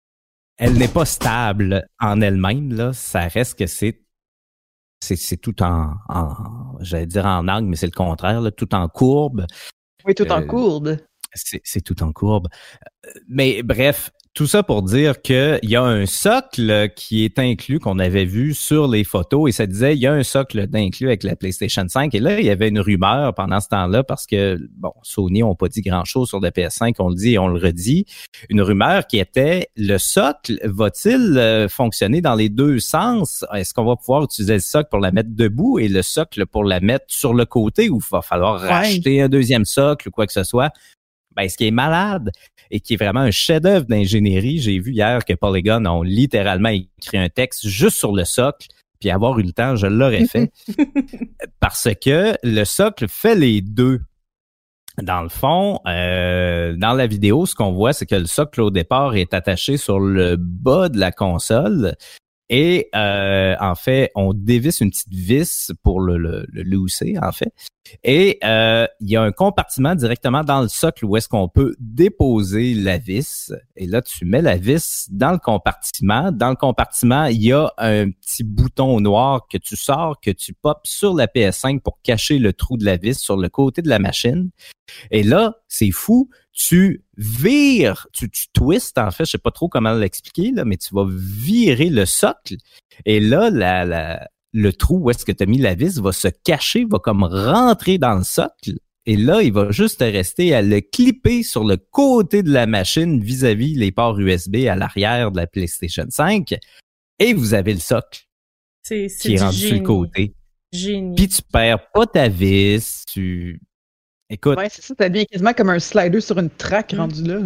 elle n'est pas stable en elle-même, là. Ça reste que c'est tout j'allais dire en angle, mais c'est le contraire, là, tout en courbe. Oui, tout en courbe. C'est tout en courbe. Mais bref, tout ça pour dire qu'il y a un socle qui est inclus, qu'on avait vu sur les photos, et ça disait, il y a un socle d'inclus avec la PlayStation 5. Et là, il y avait une rumeur pendant ce temps-là, parce que, bon, Sony n'ont pas dit grand-chose sur la PS5, on le dit et on le redit. Une rumeur qui était, le socle va-t-il fonctionner dans les deux sens? Est-ce qu'on va pouvoir utiliser le socle pour la mettre debout et le socle pour la mettre sur le côté, ou il va falloir racheter un deuxième socle ou quoi que ce soit? Ben, ce qui est malade et qui est vraiment un chef-d'œuvre d'ingénierie, j'ai vu hier que Polygon ont littéralement écrit un texte juste sur le socle, puis avoir eu le temps, je l'aurais fait. Parce que le socle fait les deux. Dans le fond, dans la vidéo, ce qu'on voit, c'est que le socle au départ est attaché sur le bas de la console. Et en fait, on dévisse une petite vis pour le lousser, en fait. Et il y a un compartiment directement dans le socle où est-ce qu'on peut déposer la vis. Et là, tu mets la vis dans le compartiment. Dans le compartiment, il y a un petit bouton noir que tu sors, que tu popes sur la PS5 pour cacher le trou de la vis sur le côté de la machine. Et là, c'est fou, tu vires, tu twists, en fait, je sais pas trop comment l'expliquer, là, mais tu vas virer le socle. Et là, le trou où est-ce que tu as mis la vis va se cacher, va comme rentrer dans le socle. Et là, il va juste rester à le clipper sur le côté de la machine vis-à-vis les ports USB à l'arrière de la PlayStation 5. Et vous avez le socle qui est rendu sur le côté. Génie. Puis tu perds pas ta vis, Écoute. Ouais, c'est ça, ça devient quasiment comme un slider sur une track rendu là.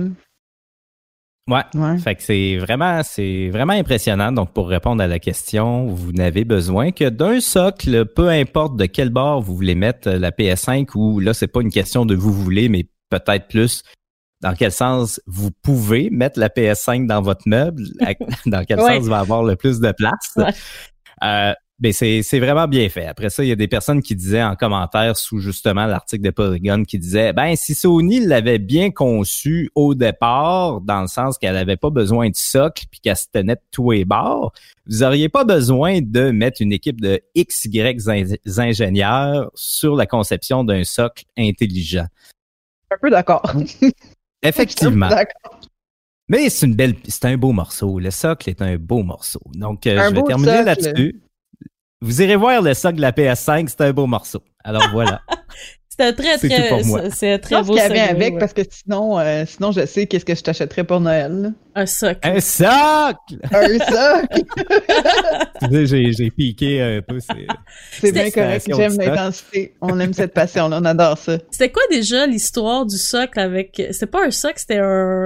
Ouais. Fait que c'est vraiment impressionnant. Donc, pour répondre à la question, vous n'avez besoin que d'un socle, peu importe de quel bord vous voulez mettre la PS5, ou là, c'est pas une question de vous voulez, mais peut-être plus dans quel sens vous pouvez mettre la PS5 dans votre meuble, dans quel sens va avoir le plus de place. Ouais. Ben c'est vraiment bien fait. Après ça, il y a des personnes qui disaient en commentaire sous justement l'article de Polygon qui disaient si Sony l'avait bien conçu au départ, dans le sens qu'elle avait pas besoin de socle puis qu'elle se tenait de tous les bords, vous auriez pas besoin de mettre une équipe de XY ingénieurs sur la conception d'un socle intelligent. Un peu d'accord. Effectivement. D'accord. Mais c'est un beau morceau. Le socle est un beau morceau. Donc, je vais terminer là-dessus. Vous irez voir le socle de la PS5, c'est un beau morceau. Alors voilà. C'est un très beau qu'il y avait avec, parce que sinon, je sais qu'est-ce que je t'achèterais pour Noël. Là. Un socle. Un socle! Un socle! Tu sais, j'ai piqué un peu. C'est bien correct. J'aime l'intensité. On aime cette passion-là. On adore ça. C'était quoi déjà l'histoire du socle avec... C'était pas un socle, c'était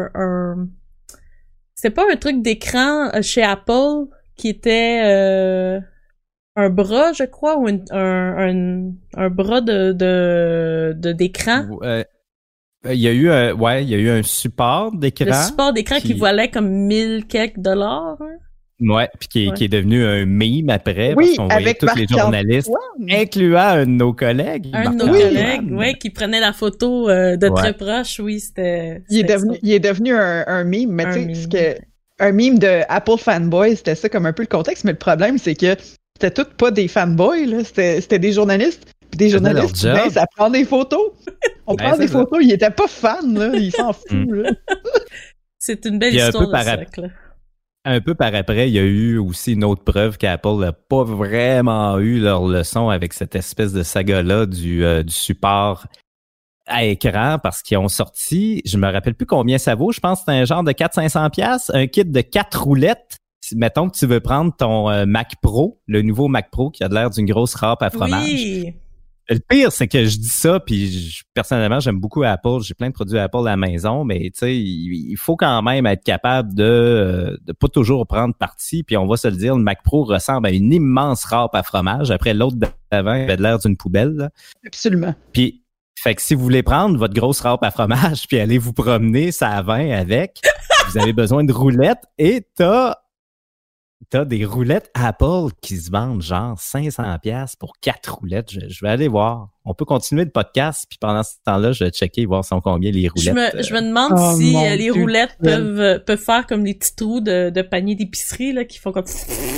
C'était pas un truc d'écran chez Apple qui était... un bras, je crois, ou un bras d'écran. Il y a eu un support d'écran. Le support d'écran qui valait comme 1000 quelques dollars. Hein? Ouais, puis qui est devenu un meme après, oui, parce qu'on voyait tous les journalistes, incluant un de nos collègues. Un de nos collègues, oui, qui prenait la photo de très proche, oui, c'était... Il est devenu un meme, mais tu sais, un meme de Apple fanboy, c'était ça comme un peu le contexte, mais le problème, c'est que c'était tout pas des fanboys, là. C'était des journalistes. Puis des journalistes, ça prend des photos. On prend des photos. Ils étaient pas fans, là. Ils s'en foutent, là. C'est une belle histoire de socle. Un peu par après, il y a eu aussi une autre preuve qu'Apple n'a pas vraiment eu leur leçon avec cette espèce de saga-là du support à écran, parce qu'ils ont sorti, je me rappelle plus combien ça vaut, je pense que c'est un genre de 400-500$, un kit de 4 roulettes. Mettons que tu veux prendre ton Mac Pro, le nouveau Mac Pro qui a l'air d'une grosse râpe à fromage. Oui. Le pire, c'est que je dis ça, puis personnellement, j'aime beaucoup Apple. J'ai plein de produits Apple à la maison, mais tu sais, il faut quand même être capable de pas toujours prendre parti. Puis on va se le dire, le Mac Pro ressemble à une immense râpe à fromage. Après, l'autre d'avant, il avait l'air d'une poubelle. Là. Absolument. Puis, fait que si vous voulez prendre votre grosse râpe à fromage puis aller vous promener ça à 20 avec, vous avez besoin de roulettes et t'as t'as des roulettes Apple qui se vendent genre 500$ pour 4 roulettes. Je vais aller voir. On peut continuer le podcast, puis pendant ce temps-là, je vais checker, voir sont combien les roulettes. Je me demande si les roulettes peuvent faire comme les petits trous de panier d'épicerie, là, qui font comme...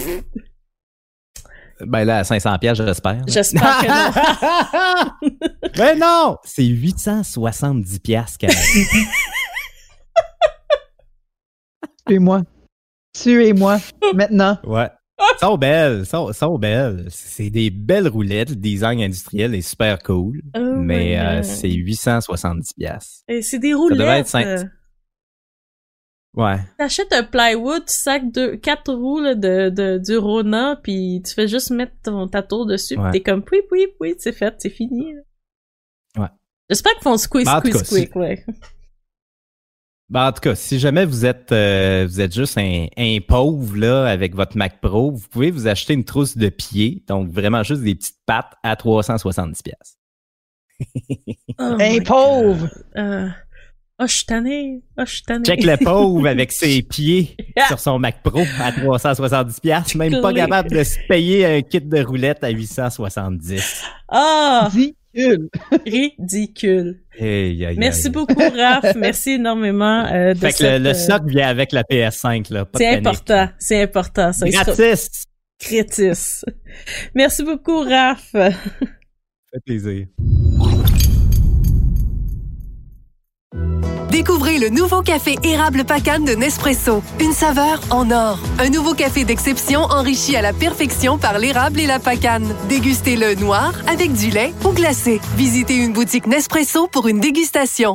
Ben là, à 500$, j'espère. J'espère que non. Ben non! C'est 870$ quand même. Tuez-moi, maintenant. Ouais. Sont belles, sont belles. C'est des belles roulettes. Le design industriel est super cool. Mais c'est 870$. Et c'est des roulettes. Ça devrait être ouais. T'achètes un plywood, tu sacs 4 roues là, du Rona, puis tu fais juste mettre ta tour dessus, pis t'es comme oui, c'est fait, c'est fini. Ouais. J'espère qu'ils font squeak, ouais. Ben, en tout cas, si jamais vous êtes juste un pauvre là avec votre Mac Pro, vous pouvez vous acheter une trousse de pied, donc vraiment juste des petites pattes à 370$. Un pauvre! Je suis tanné. Check le pauvre avec ses pieds sur son Mac Pro à 370$, même pas capable de se payer un kit de roulettes à 870$. Ah! Ridicule. Merci beaucoup, Raph. Merci énormément. Fait que le socle vient avec la PS5, là. Pas c'est important. Ça. Gratis. Merci beaucoup, Raph. Ça fait plaisir. Découvrez le nouveau café érable Pacane de Nespresso. Une saveur en or. Un nouveau café d'exception enrichi à la perfection par l'érable et la pacane. Dégustez-le noir, avec du lait ou glacé. Visitez une boutique Nespresso pour une dégustation.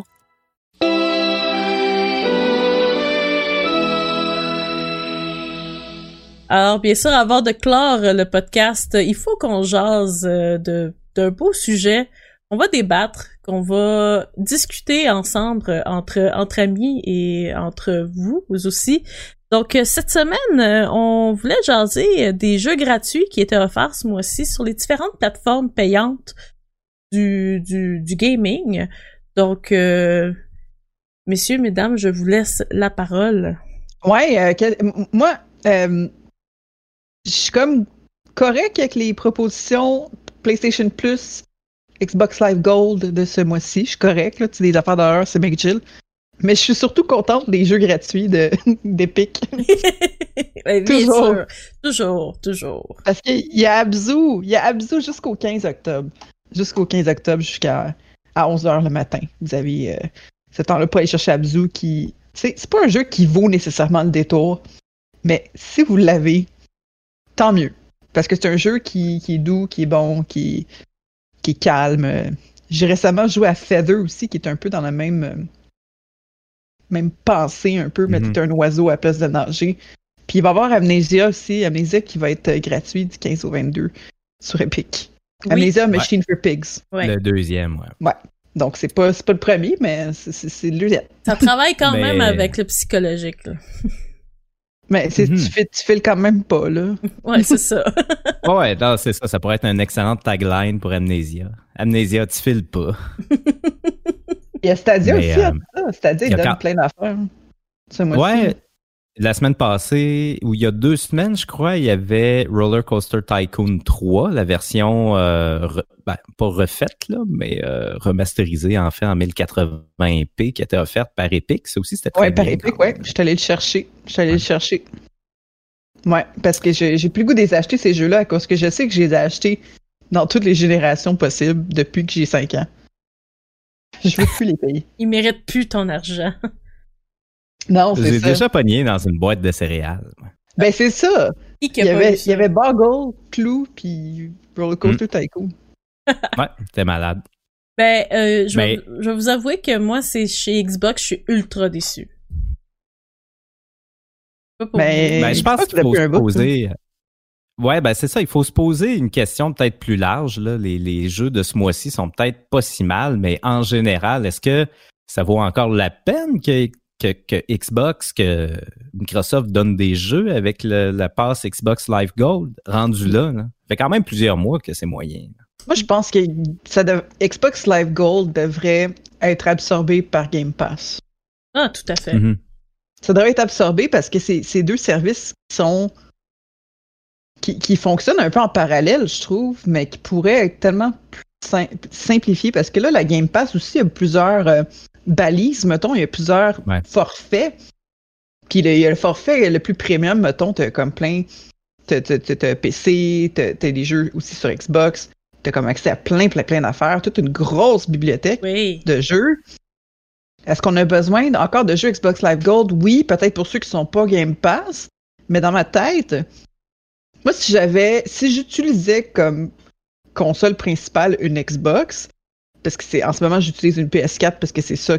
Alors, bien sûr, avant de clore le podcast, il faut qu'on jase d'un beau sujet. On va débattre, qu'on va discuter ensemble entre amis et entre vous aussi. Donc, cette semaine, on voulait jaser des jeux gratuits qui étaient offerts ce mois-ci sur les différentes plateformes payantes du gaming. Donc, messieurs, mesdames, je vous laisse la parole. Ouais, moi, je suis comme correct avec les propositions PlayStation Plus, Xbox Live Gold de ce mois-ci. Je suis correct, là, tu sais, des affaires d'horreur, c'est mega chill. Mais je suis surtout contente des jeux gratuits d'Epic. Ouais, toujours. Parce qu'il y a Abzu jusqu'au 15 octobre. Jusqu'à 11h le matin. Vous avez ce temps-là pour aller chercher Abzu qui... C'est pas un jeu qui vaut nécessairement le détour, mais si vous l'avez, tant mieux. Parce que c'est un jeu qui est doux, qui est bon, qui est calme. J'ai récemment joué à Feather aussi, qui est un peu dans la même pensée un peu, mais t'es un oiseau à la place de nager. Puis il va y avoir Amnesia aussi, Amnesia qui va être gratuit du 15 au 22 sur Epic. Oui. Amnesia Machine for Pigs. Ouais. Le deuxième, ouais. Donc c'est pas le premier, mais c'est le deuxième. Ça travaille quand même avec le psychologique, là. Mais tu files quand même pas, là. Ouais, c'est ça. Ouais, non, c'est ça. Ça pourrait être un excellent tagline pour Amnesia. Amnesia, tu files pas. Il y a Stadia aussi, Stadia, il donne plein d'affaires. Ouais, la semaine passée, ou il y a 2 semaines, je crois, il y avait Roller Coaster Tycoon 3, la version, pas refaite, là, mais remasterisée, en fait, en 1080p, qui était offerte par Epic. Ça aussi, c'était très bien. Ouais, par Epic, ouais. Je suis allé le chercher. Ouais, parce que j'ai plus le goût de les acheter, ces jeux-là, à cause que je sais que je les ai achetés dans toutes les générations possibles depuis que j'ai 5 ans. Je veux plus les payer. Ils méritent plus ton argent. Non, c'est ça. J'ai déjà pogné dans une boîte de céréales. Ben, c'est ça. Il y avait Boggle, Clou, puis Roller Coaster Tycoon. Ouais, t'es malade. Ben, je vais vous avouer que moi, c'est chez Xbox, je suis ultra déçu. Je pense qu'il faut se poser... Ouais, ben c'est ça, il faut se poser une question peut-être plus large, là. Les jeux de ce mois-ci sont peut-être pas si mal, mais en général, est-ce que ça vaut encore la peine que Xbox, que Microsoft donne des jeux avec la passe Xbox Live Gold rendu là? Ça fait quand même plusieurs mois que c'est moyen. Là. Moi, je pense que Xbox Live Gold devrait être absorbé par Game Pass. Ah, tout à fait. Mm-hmm. Ça devrait être absorbé parce que c'est 2 services qui sont qui fonctionne un peu en parallèle, je trouve, mais qui pourrait être tellement plus simplifié, parce que là, la Game Pass aussi, il y a plusieurs balises, mettons, il y a plusieurs forfaits. Puis il y a le forfait le plus premium, mettons, t'as comme plein... T'as PC, t'as des jeux aussi sur Xbox, t'as comme accès à plein d'affaires, toute une grosse bibliothèque de jeux. Est-ce qu'on a besoin encore de jeux Xbox Live Gold? Oui, peut-être pour ceux qui sont pas Game Pass, mais dans ma tête, moi, si j'utilisais comme console principale une Xbox, parce que en ce moment, j'utilise une PS4 parce que c'est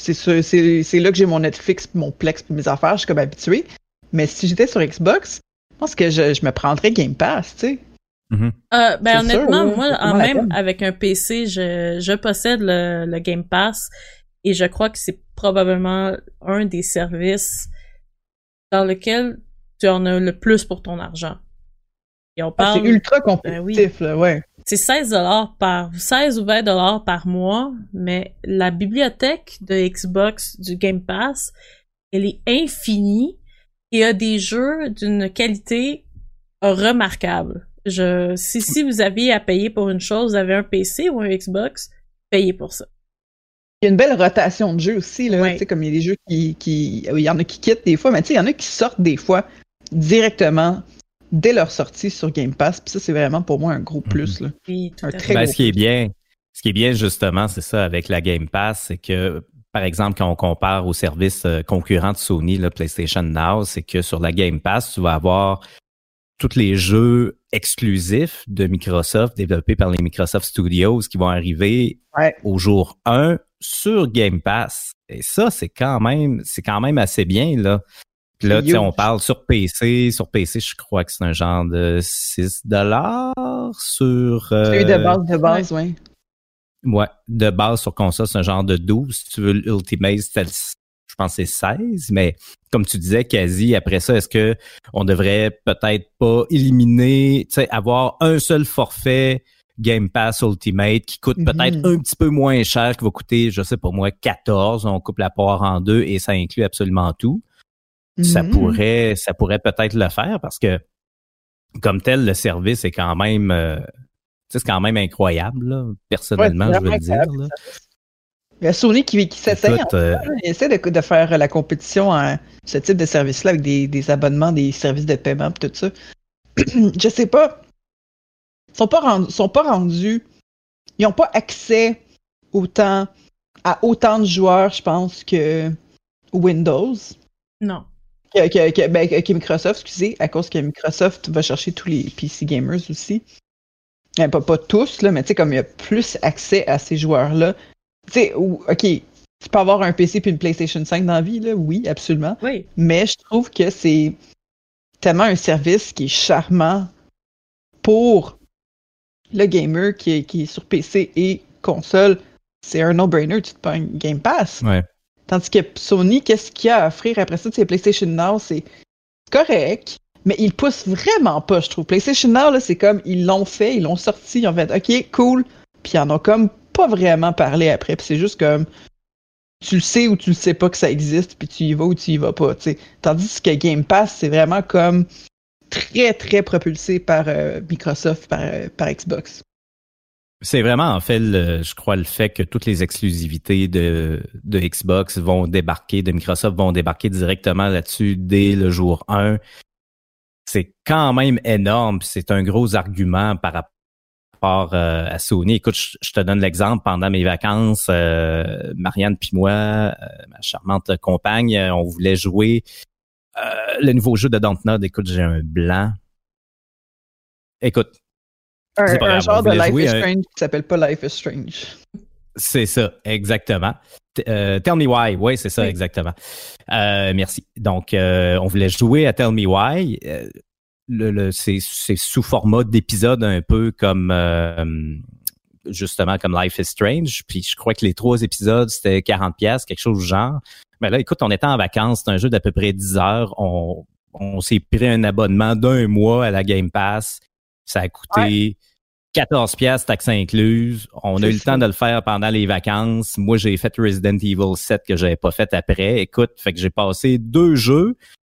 là que j'ai mon Netflix, mon Plex, puis mes affaires, je suis comme habitué. Mais si j'étais sur Xbox, je pense que je me prendrais Game Pass, tu sais. Ben honnêtement, sûr, moi, même avec un PC, je possède le Game Pass et je crois que c'est probablement un des services dans lequel tu en as le plus pour ton argent. Et on parle, c'est ultra compétitif, là, ouais. C'est 16 ou 20$ par mois, mais la bibliothèque de Xbox du Game Pass, elle est infinie et a des jeux d'une qualité remarquable. Si vous aviez à payer pour une chose, vous avez un PC ou un Xbox, payez pour ça. Il y a une belle rotation de jeux aussi, là. Tu sais, comme il y a des jeux il y en a qui quittent des fois, mais tu sais, il y en a qui sortent des fois directement dès leur sortie sur Game Pass, puis ça, c'est vraiment pour moi un gros plus, là. Oui, tout un à fait. très gros Ce qui est bien justement, c'est ça, avec la Game Pass, c'est que, par exemple, quand on compare aux services concurrents de Sony, là, PlayStation Now, c'est que sur la Game Pass, tu vas avoir tous les jeux exclusifs de Microsoft, développés par les Microsoft Studios, qui vont arriver au jour 1 sur Game Pass. Et ça, c'est quand même assez bien, là. Puis là, tu sais, on parle sur PC. Sur PC, je crois que c'est un genre de $6 sur... Celui de base, oui. Ouais, de base sur console, c'est un genre de 12. Si tu veux l'Ultimate, je pense que c'est 16. Mais comme tu disais, quasi, après ça, est-ce que on devrait peut-être pas éliminer, tu sais, avoir un seul forfait Game Pass Ultimate qui coûte peut-être un petit peu moins cher, qui va coûter, je sais pas moi, 14. On coupe la poire en deux et ça inclut absolument tout. Ça pourrait peut-être le faire parce que, comme tel, le service est quand même, c'est quand même incroyable, là. Personnellement, je veux le dire, là. Il y a Sony qui s'essaye, il essaie de faire la compétition à ce type de service-là avec des abonnements, des services de paiement et tout ça. Je sais pas. Ils sont pas rendus. Ils n'ont pas accès à autant de joueurs, je pense, que Windows. Non. Que Microsoft, excusez, à cause que Microsoft va chercher tous les PC gamers aussi. Pas tous, là, mais tu sais, comme il y a plus accès à ces joueurs-là. Tu sais, OK, tu peux avoir un PC puis une PlayStation 5 dans la vie, là, oui, absolument. Oui. Mais je trouve que c'est tellement un service qui est charmant pour le gamer qui est sur PC et console. C'est un no-brainer, tu te prends un Game Pass. Ouais. Tandis que Sony, qu'est-ce qu'il y a à offrir après ça? C'est PlayStation Now, c'est correct, mais ils poussent vraiment pas, je trouve. PlayStation Now, là, c'est comme, ils l'ont fait, ils l'ont sorti, ils ont fait, OK, cool, puis ils en ont comme pas vraiment parlé après, puis c'est juste comme, tu le sais ou tu le sais pas que ça existe, puis tu y vas ou tu y vas pas, tu sais. Tandis que Game Pass, c'est vraiment comme très, très propulsé par Microsoft, par Xbox. C'est vraiment, en fait, je crois, le fait que toutes les exclusivités de Xbox de Microsoft vont débarquer directement là-dessus dès le jour 1. C'est quand même énorme, puis c'est un gros argument par rapport à Sony. Écoute, je te donne l'exemple. Pendant mes vacances, Marianne puis moi, ma charmante compagne, on voulait jouer le nouveau jeu de Dontnod. Écoute, j'ai un blanc. Écoute, un genre de Life is Strange qui s'appelle pas Life is Strange. C'est ça, exactement. Tell Me Why, oui, c'est ça, oui. Exactement. Merci. Donc, on voulait jouer à Tell Me Why. C'est sous format d'épisode un peu comme justement comme Life is Strange. Puis je crois que les 3 épisodes, c'était 40$, quelque chose du genre. Mais là, écoute, on était en vacances, c'est un jeu d'à peu près 10 heures. On s'est pris un abonnement d'1 mois à la Game Pass. Ça a coûté 14$, taxes incluses. On a eu le temps de le faire pendant les vacances. Moi, j'ai fait Resident Evil 7 que j'avais pas fait après. Écoute, fait que j'ai passé 2 jeux.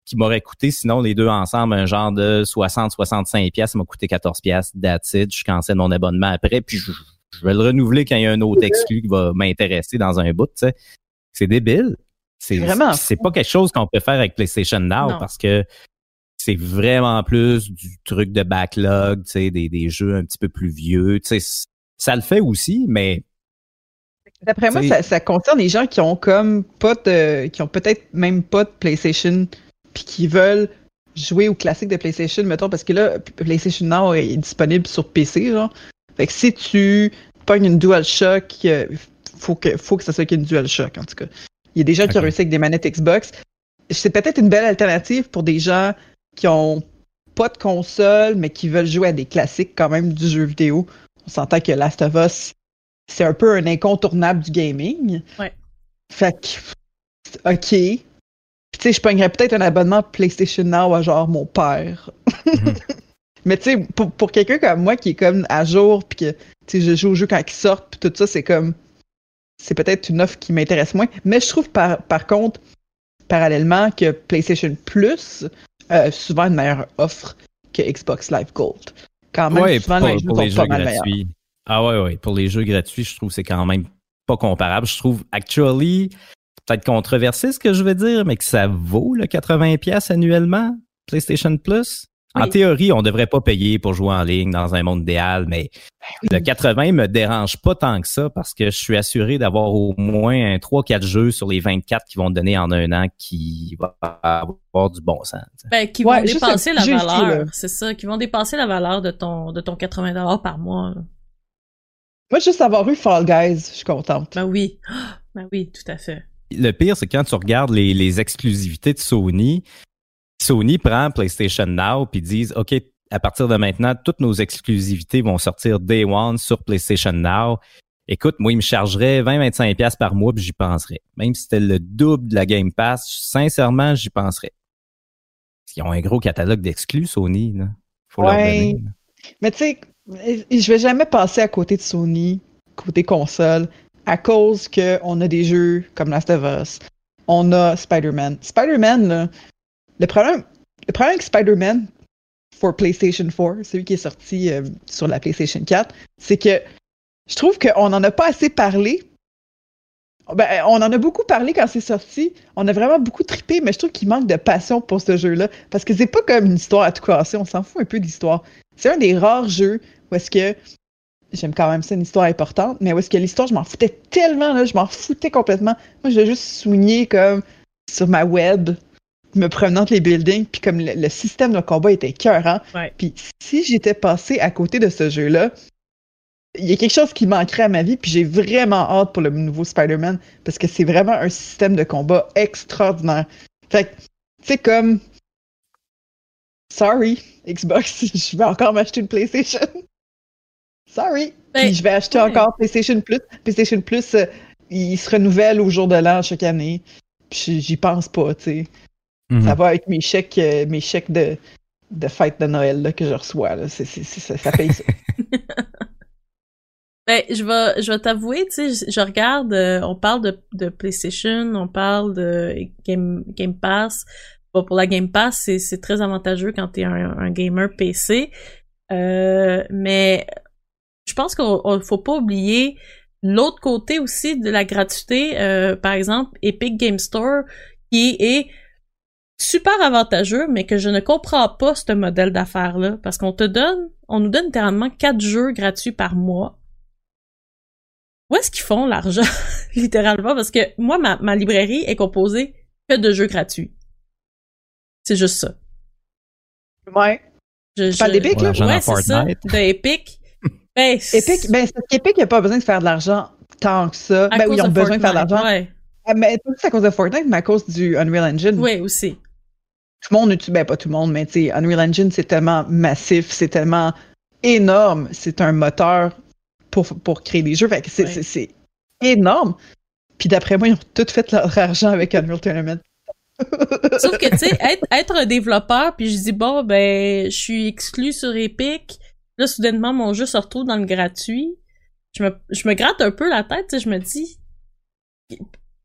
qui m'aurait coûté, sinon, les deux ensemble, un genre de 60-65$, ça m'a coûté 14$, that's it. Je cancelle mon abonnement après, puis je vais le renouveler quand il y a un autre exclu qui va m'intéresser dans un bout, tu sais. C'est débile. C'est pas quelque chose qu'on peut faire avec PlayStation Now parce que c'est vraiment plus du truc de backlog, tu sais, des jeux un petit peu plus vieux, tu sais. Ça le fait aussi, mais d'après moi, ça concerne les gens qui ont comme qui ont peut-être même pas de PlayStation puis qui veulent jouer au classique de PlayStation, mettons, parce que là, PlayStation Now est disponible sur PC, genre. Fait que si tu pognes une DualShock, faut que ça soit qu'une DualShock, en tout cas. Il y a des gens qui ont réussi avec des manettes Xbox. C'est peut-être une belle alternative pour des gens qui ont pas de console, mais qui veulent jouer à des classiques quand même du jeu vidéo. On s'entend que Last of Us, c'est un peu un incontournable du gaming. Ouais. Fait que, OK. Puis tu sais, je pognerais peut-être un abonnement PlayStation Now à genre mon père. Mais tu sais, pour quelqu'un comme moi qui est comme à jour, puis que tu sais, je joue aux jeux quand ils sortent, puis tout ça, c'est peut-être une offre qui m'intéresse moins. Mais je trouve par contre, parallèlement, que PlayStation Plus a souvent une meilleure offre que Xbox Live Gold. Quand même, souvent, pour les jeux gratuits. Ah ouais, pour les jeux gratuits, je trouve que c'est quand même pas comparable. Je trouve, actually, peut-être controversé ce que je veux dire, mais que ça vaut le 80$ annuellement, PlayStation Plus. Oui. En théorie, on devrait pas payer pour jouer en ligne dans un monde idéal, mais le 80 me dérange pas tant que ça parce que je suis assuré d'avoir au moins 3-4 jeux sur les 24 qui vont donner en un an qui va avoir du bon sens. Ben, qui vont dépasser la valeur, c'est ça, qui vont dépasser la valeur de ton 80$ par mois. Là. Moi, juste avoir eu Fall Guys, je suis contente. Ben oui, tout à fait. Le pire, c'est quand tu regardes les exclusivités de Sony prend PlayStation Now puis disent OK, à partir de maintenant, toutes nos exclusivités vont sortir Day One sur PlayStation Now. Écoute, moi, ils me chargeraient 20-25$ par mois puis j'y penserais. Même si c'était le double de la Game Pass, sincèrement, j'y penserais. Ils ont un gros catalogue d'exclus, Sony. Là. Faut leur donner. Là. Mais tu sais, je vais jamais passer à côté de Sony, côté console, à cause qu'on a des jeux comme Last of Us. On a Spider-Man. Spider-Man, là, le problème avec Spider-Man for PlayStation 4, celui qui est sorti sur la PlayStation 4, c'est que je trouve qu'on n'en a pas assez parlé. Ben, on en a beaucoup parlé quand c'est sorti. On a vraiment beaucoup trippé, mais je trouve qu'il manque de passion pour ce jeu-là. Parce que c'est pas comme une histoire à tout casser. On s'en fout un peu de l'histoire. C'est un des rares jeux où est-ce que j'aime quand même ça, une histoire importante, mais où est-ce que l'histoire, je m'en foutais tellement, là, je m'en foutais complètement. Moi, je l'ai juste soigné comme sur ma web, me promenant entre les buildings, puis comme le système de combat était écœurant. Ouais. Puis si j'étais passé à côté de ce jeu-là, il y a quelque chose qui manquerait à ma vie, puis j'ai vraiment hâte pour le nouveau Spider-Man, parce que c'est vraiment un système de combat extraordinaire. Fait que, tu sais, comme... Sorry, Xbox, je vais encore m'acheter une PlayStation. Sorry. Puis je vais acheter encore PlayStation Plus. PlayStation Plus, il se renouvelle au jour de l'an chaque année. Puis j'y pense pas, tu sais. Mm-hmm. Ça va avec mes chèques de fête de Noël là, que je reçois. Là. Ça paye ça. Ben, je vais t'avouer, tu sais, je regarde, on parle de PlayStation, on parle de Game Pass. Bon, pour la Game Pass, c'est très avantageux quand t'es un gamer PC. Mais je pense qu'on faut pas oublier l'autre côté aussi de la gratuité. Par exemple, Epic Game Store, qui est super avantageux, mais que je ne comprends pas ce modèle d'affaires-là. Parce qu'on nous donne littéralement 4 jeux gratuits par mois. Où est-ce qu'ils font l'argent? Littéralement, parce que moi, ma librairie est composée que de jeux gratuits. C'est juste ça. Ouais. Tu parles d'Epic, là? Ouais, c'est ça. De Epic. Epic, c'est parce qu'Epic n'a pas besoin de faire de l'argent tant que ça. Ben oui, ils ont besoin de faire de l'argent. Ouais. Mais pas juste à cause de Fortnite, mais à cause du Unreal Engine. Oui, aussi. Tout le monde utilise, ben pas tout le monde, mais tu sais, Unreal Engine, c'est tellement massif, c'est tellement énorme. C'est un moteur pour créer des jeux. Fait que c'est énorme. Puis d'après moi, ils ont tout fait leur argent avec Unreal Tournament. Sauf que, tu sais, être un développeur, puis je dis, bon, ben, je suis exclu sur Epic. Là, soudainement, mon jeu se retrouve dans le gratuit. Je me gratte un peu la tête, tu sais, je me dis...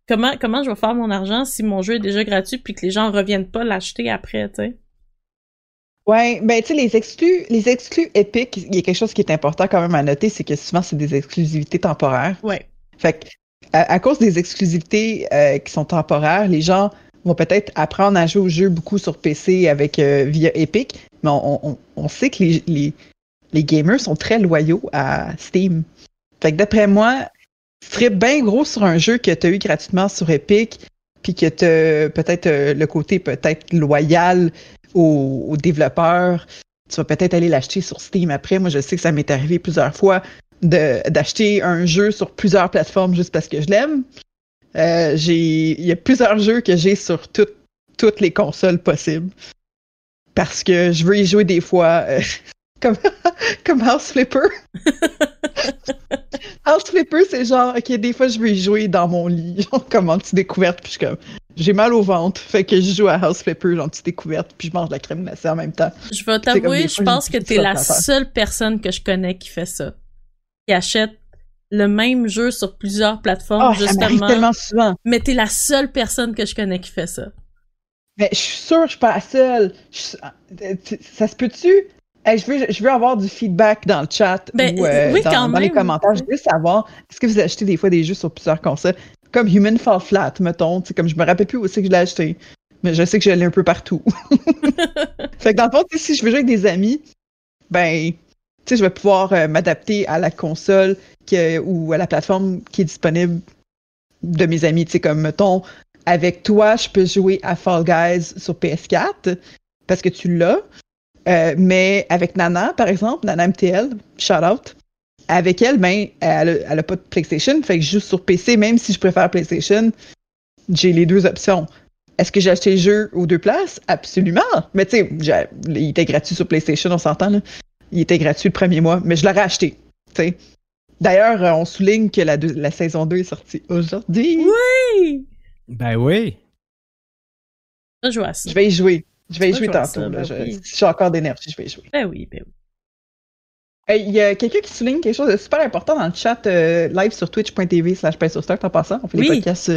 comment je vais faire mon argent si mon jeu est déjà gratuit puis que les gens reviennent pas l'acheter après, tu sais? Ouais, ben tu sais, les exclus Epic, il y a quelque chose qui est important quand même à noter, c'est que souvent c'est des exclusivités temporaires. Ouais. Fait que à cause des exclusivités qui sont temporaires, les gens vont peut-être apprendre à jouer au jeu beaucoup sur PC avec via Epic, mais on sait que les gamers sont très loyaux à Steam. Fait que d'après moi, tu serais bien gros sur un jeu que tu as eu gratuitement sur Epic, puis que tu as peut-être le côté peut-être loyal aux développeurs. Tu vas peut-être aller l'acheter sur Steam après. Moi, je sais que ça m'est arrivé plusieurs fois d'acheter un jeu sur plusieurs plateformes juste parce que je l'aime. Il y a plusieurs jeux que j'ai sur toutes les consoles possibles. Parce que je veux y jouer des fois comme House Flipper. House Flipper, c'est genre, ok, des fois je veux y jouer dans mon lit, genre comme en petite découverte, puis je suis comme, j'ai mal au ventre, fait que je joue à House Flipper, genre en petite découverte, puis je mange de la crème glacée en même temps. Je vais t'avouer, je pense que t'es la seule personne que je connais qui fait ça. Qui achète le même jeu sur plusieurs plateformes, justement. Ça m'arrive tellement souvent. Mais t'es la seule personne que je connais qui fait ça. Mais je suis sûre que je suis pas la seule. Ça se peut-tu? Hey, je veux avoir du feedback dans le chat ou oui, dans les commentaires. Je veux savoir, est-ce que vous achetez des fois des jeux sur plusieurs consoles? Comme Human Fall Flat, mettons. Comme je me rappelle plus où c'est que je l'ai acheté. Mais je sais que je l'ai un peu partout. Fait que dans le fond, si je veux jouer avec des amis, ben, tu sais, je vais pouvoir m'adapter à la console ou à la plateforme qui est disponible de mes amis. Tu sais, comme, mettons, avec toi, je peux jouer à Fall Guys sur PS4 parce que tu l'as. Mais avec Nana, par exemple, Nana MTL, shout out, avec elle, ben, elle a pas de PlayStation, fait que je joue sur PC, même si je préfère PlayStation, j'ai les deux options. Est-ce que j'ai acheté le jeu aux deux places? Absolument! Mais tu sais, il était gratuit sur PlayStation, on s'entend, là. Il était gratuit le premier mois, mais je l'aurais acheté, tu sais. D'ailleurs, on souligne que la saison 2 est sortie aujourd'hui. Oui! Ben oui! Je joue à ça. Je vais y jouer. Je vais y jouer tantôt. Ça, là. oui. Si j'ai encore d'énergie, je vais y jouer. Ben oui, ben oui. Il y a quelqu'un qui souligne quelque chose de super important dans le chat live sur twitch.tv/PSOStart en passant. On fait des podcasts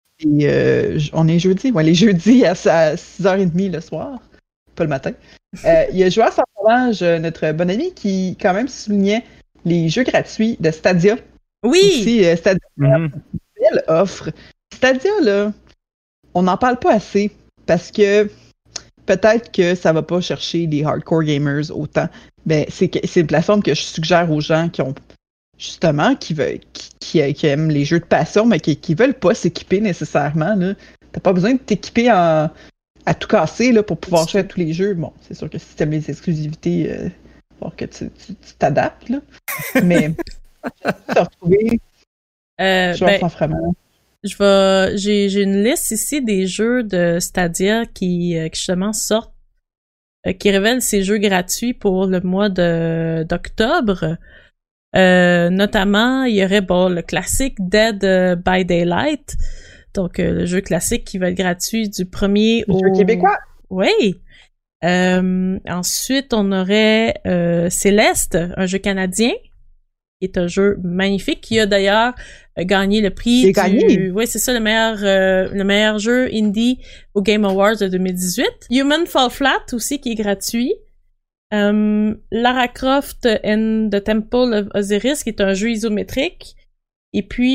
on est jeudi. Ouais, les jeudis à 6h30 le soir. Pas le matin. Il y a Joël Saint-Sauvage, notre bon ami, qui quand même soulignait les jeux gratuits de Stadia. Oui! Ici, Stadia, belle offre. Stadia, là, on n'en parle pas assez parce que peut-être que ça va pas chercher les hardcore gamers autant. Ben, c'est une plateforme que je suggère aux gens qui ont justement qui aiment les jeux de passion, mais qui veulent pas s'équiper nécessairement. Là. T'as pas besoin de t'équiper à tout casser là, pour pouvoir jouer à tous les jeux. Bon, c'est sûr que si t'aimes les exclusivités, faut que tu t'adaptes. Là. Mais t'as retrouvé j'ai une liste ici des jeux de Stadia qui justement sortent, qui révèlent ces jeux gratuits pour le mois d'octobre. Notamment, il y aurait le classique Dead by Daylight, donc le jeu classique qui va être gratuit du 1er au... jeu québécois. Oui. Ensuite, on aurait Céleste, un jeu canadien, qui est un jeu magnifique, qui a d'ailleurs gagné le prix Oui, c'est ça, le meilleur jeu indie au Game Awards de 2018. Human Fall Flat aussi, qui est gratuit. Lara Croft and the Temple of Osiris, qui est un jeu isométrique. Et puis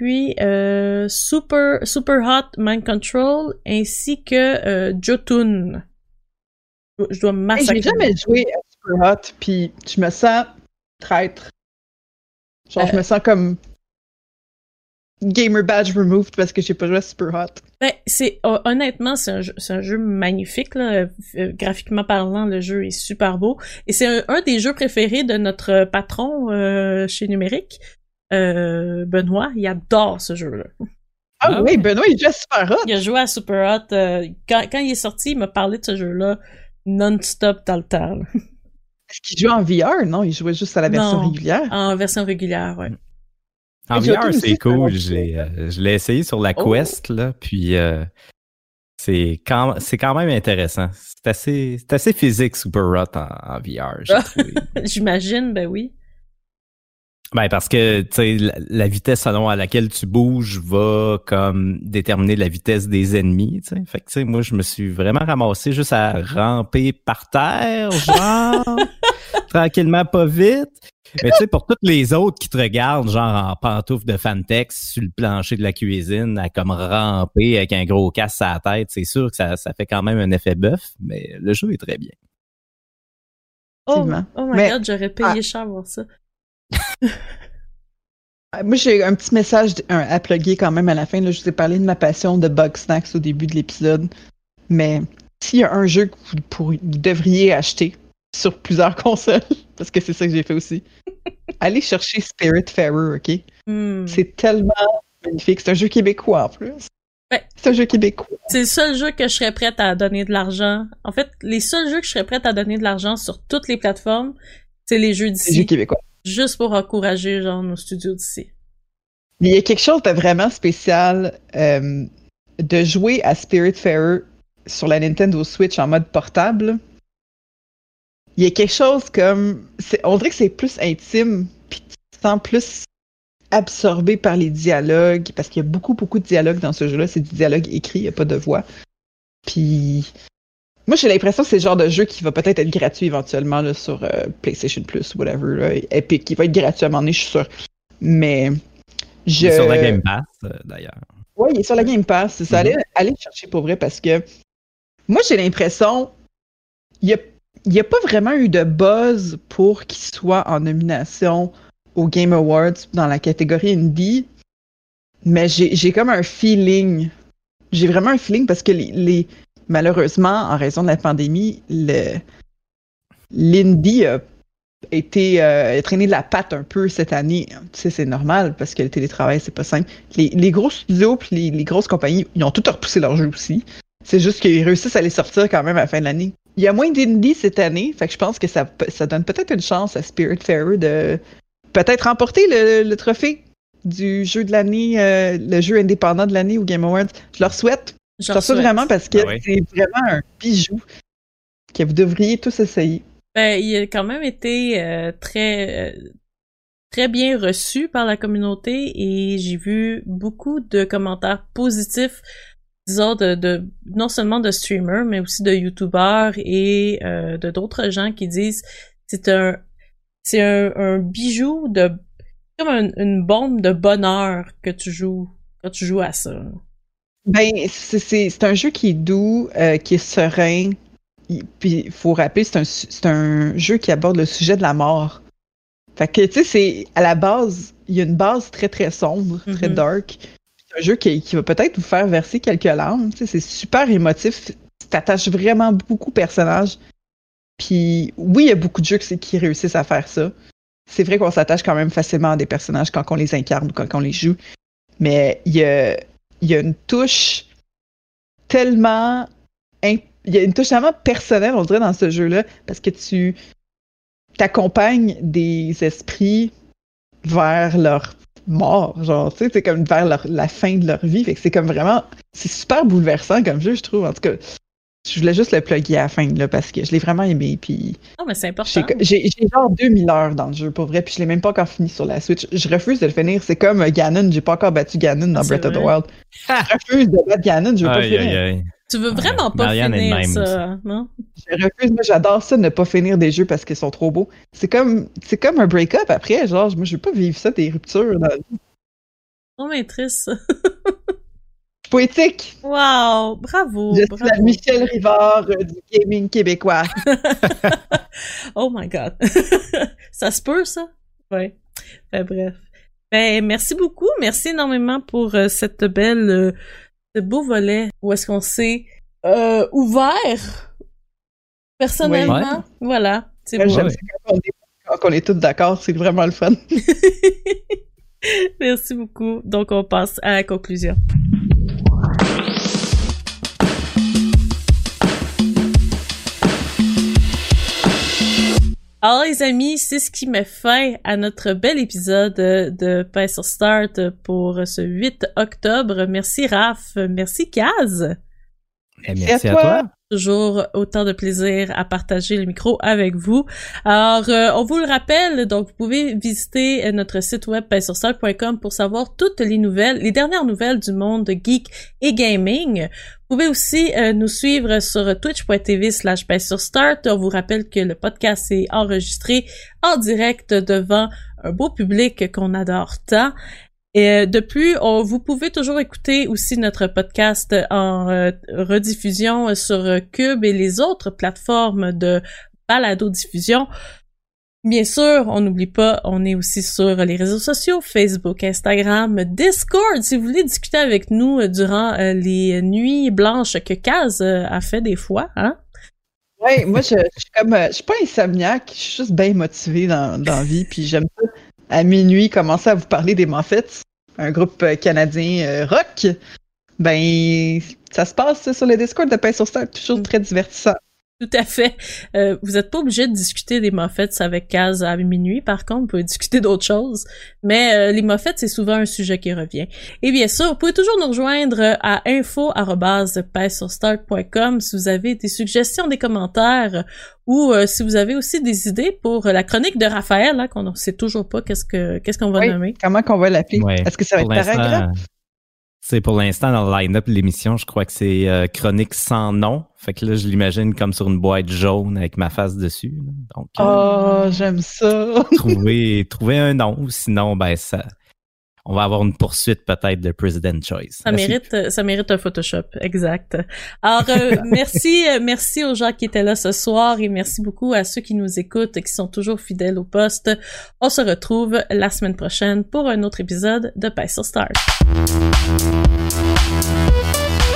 Super Hot Mind Control, ainsi que Jotun. Je dois massacrer. J'ai jamais joué à Super Hot, puis je me sens traître. Genre, je me sens comme gamer badge removed parce que j'ai pas joué à Super Hot. Ben, honnêtement, c'est un jeu magnifique, là. Graphiquement parlant, le jeu est super beau. Et c'est un des jeux préférés de notre patron chez Numérique, Benoît. Il adore ce jeu-là. Ah oui, Benoît, il joue à Super Hot. Il a joué à Super Hot. Quand il est sorti, il m'a parlé de ce jeu-là non-stop dans le temps. Est-ce qu'il joue en VR? Non, il jouait juste à la version régulière. En version régulière, ouais. En VR, c'est cool. Je l'ai essayé sur la Quest, là, puis c'est quand même intéressant. C'est assez physique, Super Hot en VR, j'ai trouvé. J'imagine, ben oui. Ben parce que tu sais la vitesse selon à laquelle tu bouges va comme déterminer la vitesse des ennemis, tu sais. Fait que tu sais moi je me suis vraiment ramassé juste à ramper par terre, genre tranquillement pas vite. Mais tu sais pour toutes les autres qui te regardent genre en pantoufles de Fantex sur le plancher de la cuisine à comme ramper avec un gros casse à la tête, c'est sûr que ça fait quand même un effet bœuf, mais le jeu est très bien. Oh my god, j'aurais payé cher pour ça. Moi, j'ai un petit message à plugger quand même à la fin. Là, je vous ai parlé de ma passion de Bugsnax au début de l'épisode. Mais s'il y a un jeu que vous devriez acheter sur plusieurs consoles, parce que c'est ça que j'ai fait aussi, allez chercher Spiritfarer, OK? C'est tellement magnifique. C'est un jeu québécois en plus. Ouais. C'est un jeu québécois. C'est le seul jeu que je serais prête à donner de l'argent. En fait, les seuls jeux que je serais prête à donner de l'argent sur toutes les plateformes, c'est les jeux d'ici. Les jeux québécois. Juste pour encourager genre nos studios d'ici. Mais il y a quelque chose de vraiment spécial de jouer à Spiritfarer sur la Nintendo Switch en mode portable. Il y a quelque chose comme... on dirait que c'est plus intime, puis tu te sens plus absorbé par les dialogues, parce qu'il y a beaucoup, beaucoup de dialogues dans ce jeu-là. C'est du dialogue écrit, il n'y a pas de voix. Puis... moi, j'ai l'impression que c'est le genre de jeu qui va peut-être être gratuit éventuellement là, sur PlayStation Plus, whatever, là, Epic, qui va être gratuit à un moment donné, je suis sûr. Mais il est sur la Game Pass, d'ailleurs. Oui, il est sur la Game Pass. C'est ça. Allez le chercher pour vrai, parce que moi, j'ai l'impression il n'y a pas vraiment eu de buzz pour qu'il soit en nomination aux Game Awards dans la catégorie Indie, mais j'ai comme un feeling. J'ai vraiment un feeling parce que malheureusement, en raison de la pandémie, l'Indie a été traîné de la patte un peu cette année. Tu sais, c'est normal parce que le télétravail, c'est pas simple. Les gros studios puis les grosses compagnies, ils ont tout repoussé leurs jeux aussi. C'est juste qu'ils réussissent à les sortir quand même à la fin de l'année. Il y a moins d'indie cette année, fait que je pense que ça donne peut-être une chance à Spiritfarer de peut-être remporter le trophée du jeu de l'année, le jeu indépendant de l'année au Game Awards. Je leur souhaite. Je leur souhaite vraiment parce que c'est vraiment un bijou que vous devriez tous essayer. Ben, il a quand même été très bien reçu par la communauté et j'ai vu beaucoup de commentaires positifs, disons, de non seulement de streamers, mais aussi de youtubeurs et de d'autres gens qui disent c'est un bijou comme une bombe de bonheur que tu joues quand tu joues à ça. Ben, c'est un jeu qui est doux, qui est serein. Puis il faut rappeler, c'est un jeu qui aborde le sujet de la mort. Fait que, tu sais, c'est à la base, il y a une base très, très sombre, très dark. C'est un jeu qui va peut-être vous faire verser quelques larmes. Tu sais, c'est super émotif. Tu t'attaches vraiment beaucoup au personnage. Puis oui, il y a beaucoup de jeux qui réussissent à faire ça. C'est vrai qu'on s'attache quand même facilement à des personnages quand on les incarne ou quand on les joue. Mais il y a une touche tellement... il y a une touche tellement personnelle, on dirait, dans ce jeu-là, parce que tu t'accompagnes des esprits vers leur mort, genre, tu sais, c'est comme vers la fin de leur vie, fait que c'est comme vraiment, c'est super bouleversant comme jeu, je trouve, en tout cas, je voulais juste le plugger à la fin, là, parce que je l'ai vraiment aimé, puis... Non, mais c'est important. J'ai genre 2000 heures dans le jeu, pour vrai, puis je l'ai même pas encore fini sur la Switch. Je refuse de le finir, c'est comme Ganon, j'ai pas encore battu Ganon dans Breath of the Wild. Je refuse de battre Ganon, je veux pas finir. Tu veux vraiment pas finir ça, non? Je refuse, moi j'adore ça, ne pas finir des jeux parce qu'ils sont trop beaux. C'est comme un break-up après, genre, moi je veux pas vivre ça, des ruptures dans la vie. Non, mais triste. Poétique! Wow! Bravo! Je suis la Michel Rivard du gaming québécois. Oh my god! Ça se peut, ça? Ouais. Ben, bref. Ben, merci beaucoup. Merci énormément pour cette belle... ce beau volet où est-ce qu'on s'est ouvert personnellement. Oui. Voilà. C'est beau. J'aime ça quand on est tous d'accord, c'est vraiment le fun. Merci beaucoup. Donc, on passe à la conclusion. Alors les amis, c'est ce qui met fin à notre bel épisode de Pain sur Start pour ce 8 octobre. Merci Raph, merci Kaz. Merci à toi. Toujours autant de plaisir à partager le micro avec vous. Alors, on vous le rappelle, donc vous pouvez visiter notre site web painsurstar.com pour savoir toutes les dernières nouvelles du monde geek et gaming. Vous pouvez aussi nous suivre sur twitch.tv/painsurstart. On vous rappelle que le podcast est enregistré en direct devant un beau public qu'on adore tant. Et de plus, vous pouvez toujours écouter aussi notre podcast en rediffusion sur Cube et les autres plateformes de balado-diffusion. Bien sûr, on n'oublie pas, on est aussi sur les réseaux sociaux, Facebook, Instagram, Discord, si vous voulez discuter avec nous durant les nuits blanches que Kaz a fait des fois, hein? Ouais, moi, je suis pas insomniaque, je suis juste bien motivée dans la vie, puis j'aime ça. À minuit, commencer à vous parler des Muffets, un groupe canadien rock. Ben, ça se passe sur le Discord de Pain sur Star, toujours très divertissant. Tout à fait. Vous n'êtes pas obligé de discuter des Muffets avec Kaz à minuit, par contre, vous pouvez discuter d'autres choses. Mais les Muffets, c'est souvent un sujet qui revient. Et bien sûr, vous pouvez toujours nous rejoindre à info@painsurstart.com si vous avez des suggestions, des commentaires, ou si vous avez aussi des idées pour la chronique de Raphaël, là, qu'on ne sait toujours pas qu'est-ce qu'on va nommer. Comment qu'on va l'appeler? Ouais. Est-ce que ça va être paragraphe? C'est pour l'instant dans le line-up de l'émission, je crois que c'est chronique sans nom. Fait que là, je l'imagine comme sur une boîte jaune avec ma face dessus. Donc, j'aime ça! Trouver un nom, sinon, ben ça. On va avoir une poursuite peut-être de President Choice. Ça mérite un Photoshop, exact. Alors, merci aux gens qui étaient là ce soir et merci beaucoup à ceux qui nous écoutent et qui sont toujours fidèles au poste. On se retrouve la semaine prochaine pour un autre épisode de Pain sur Star.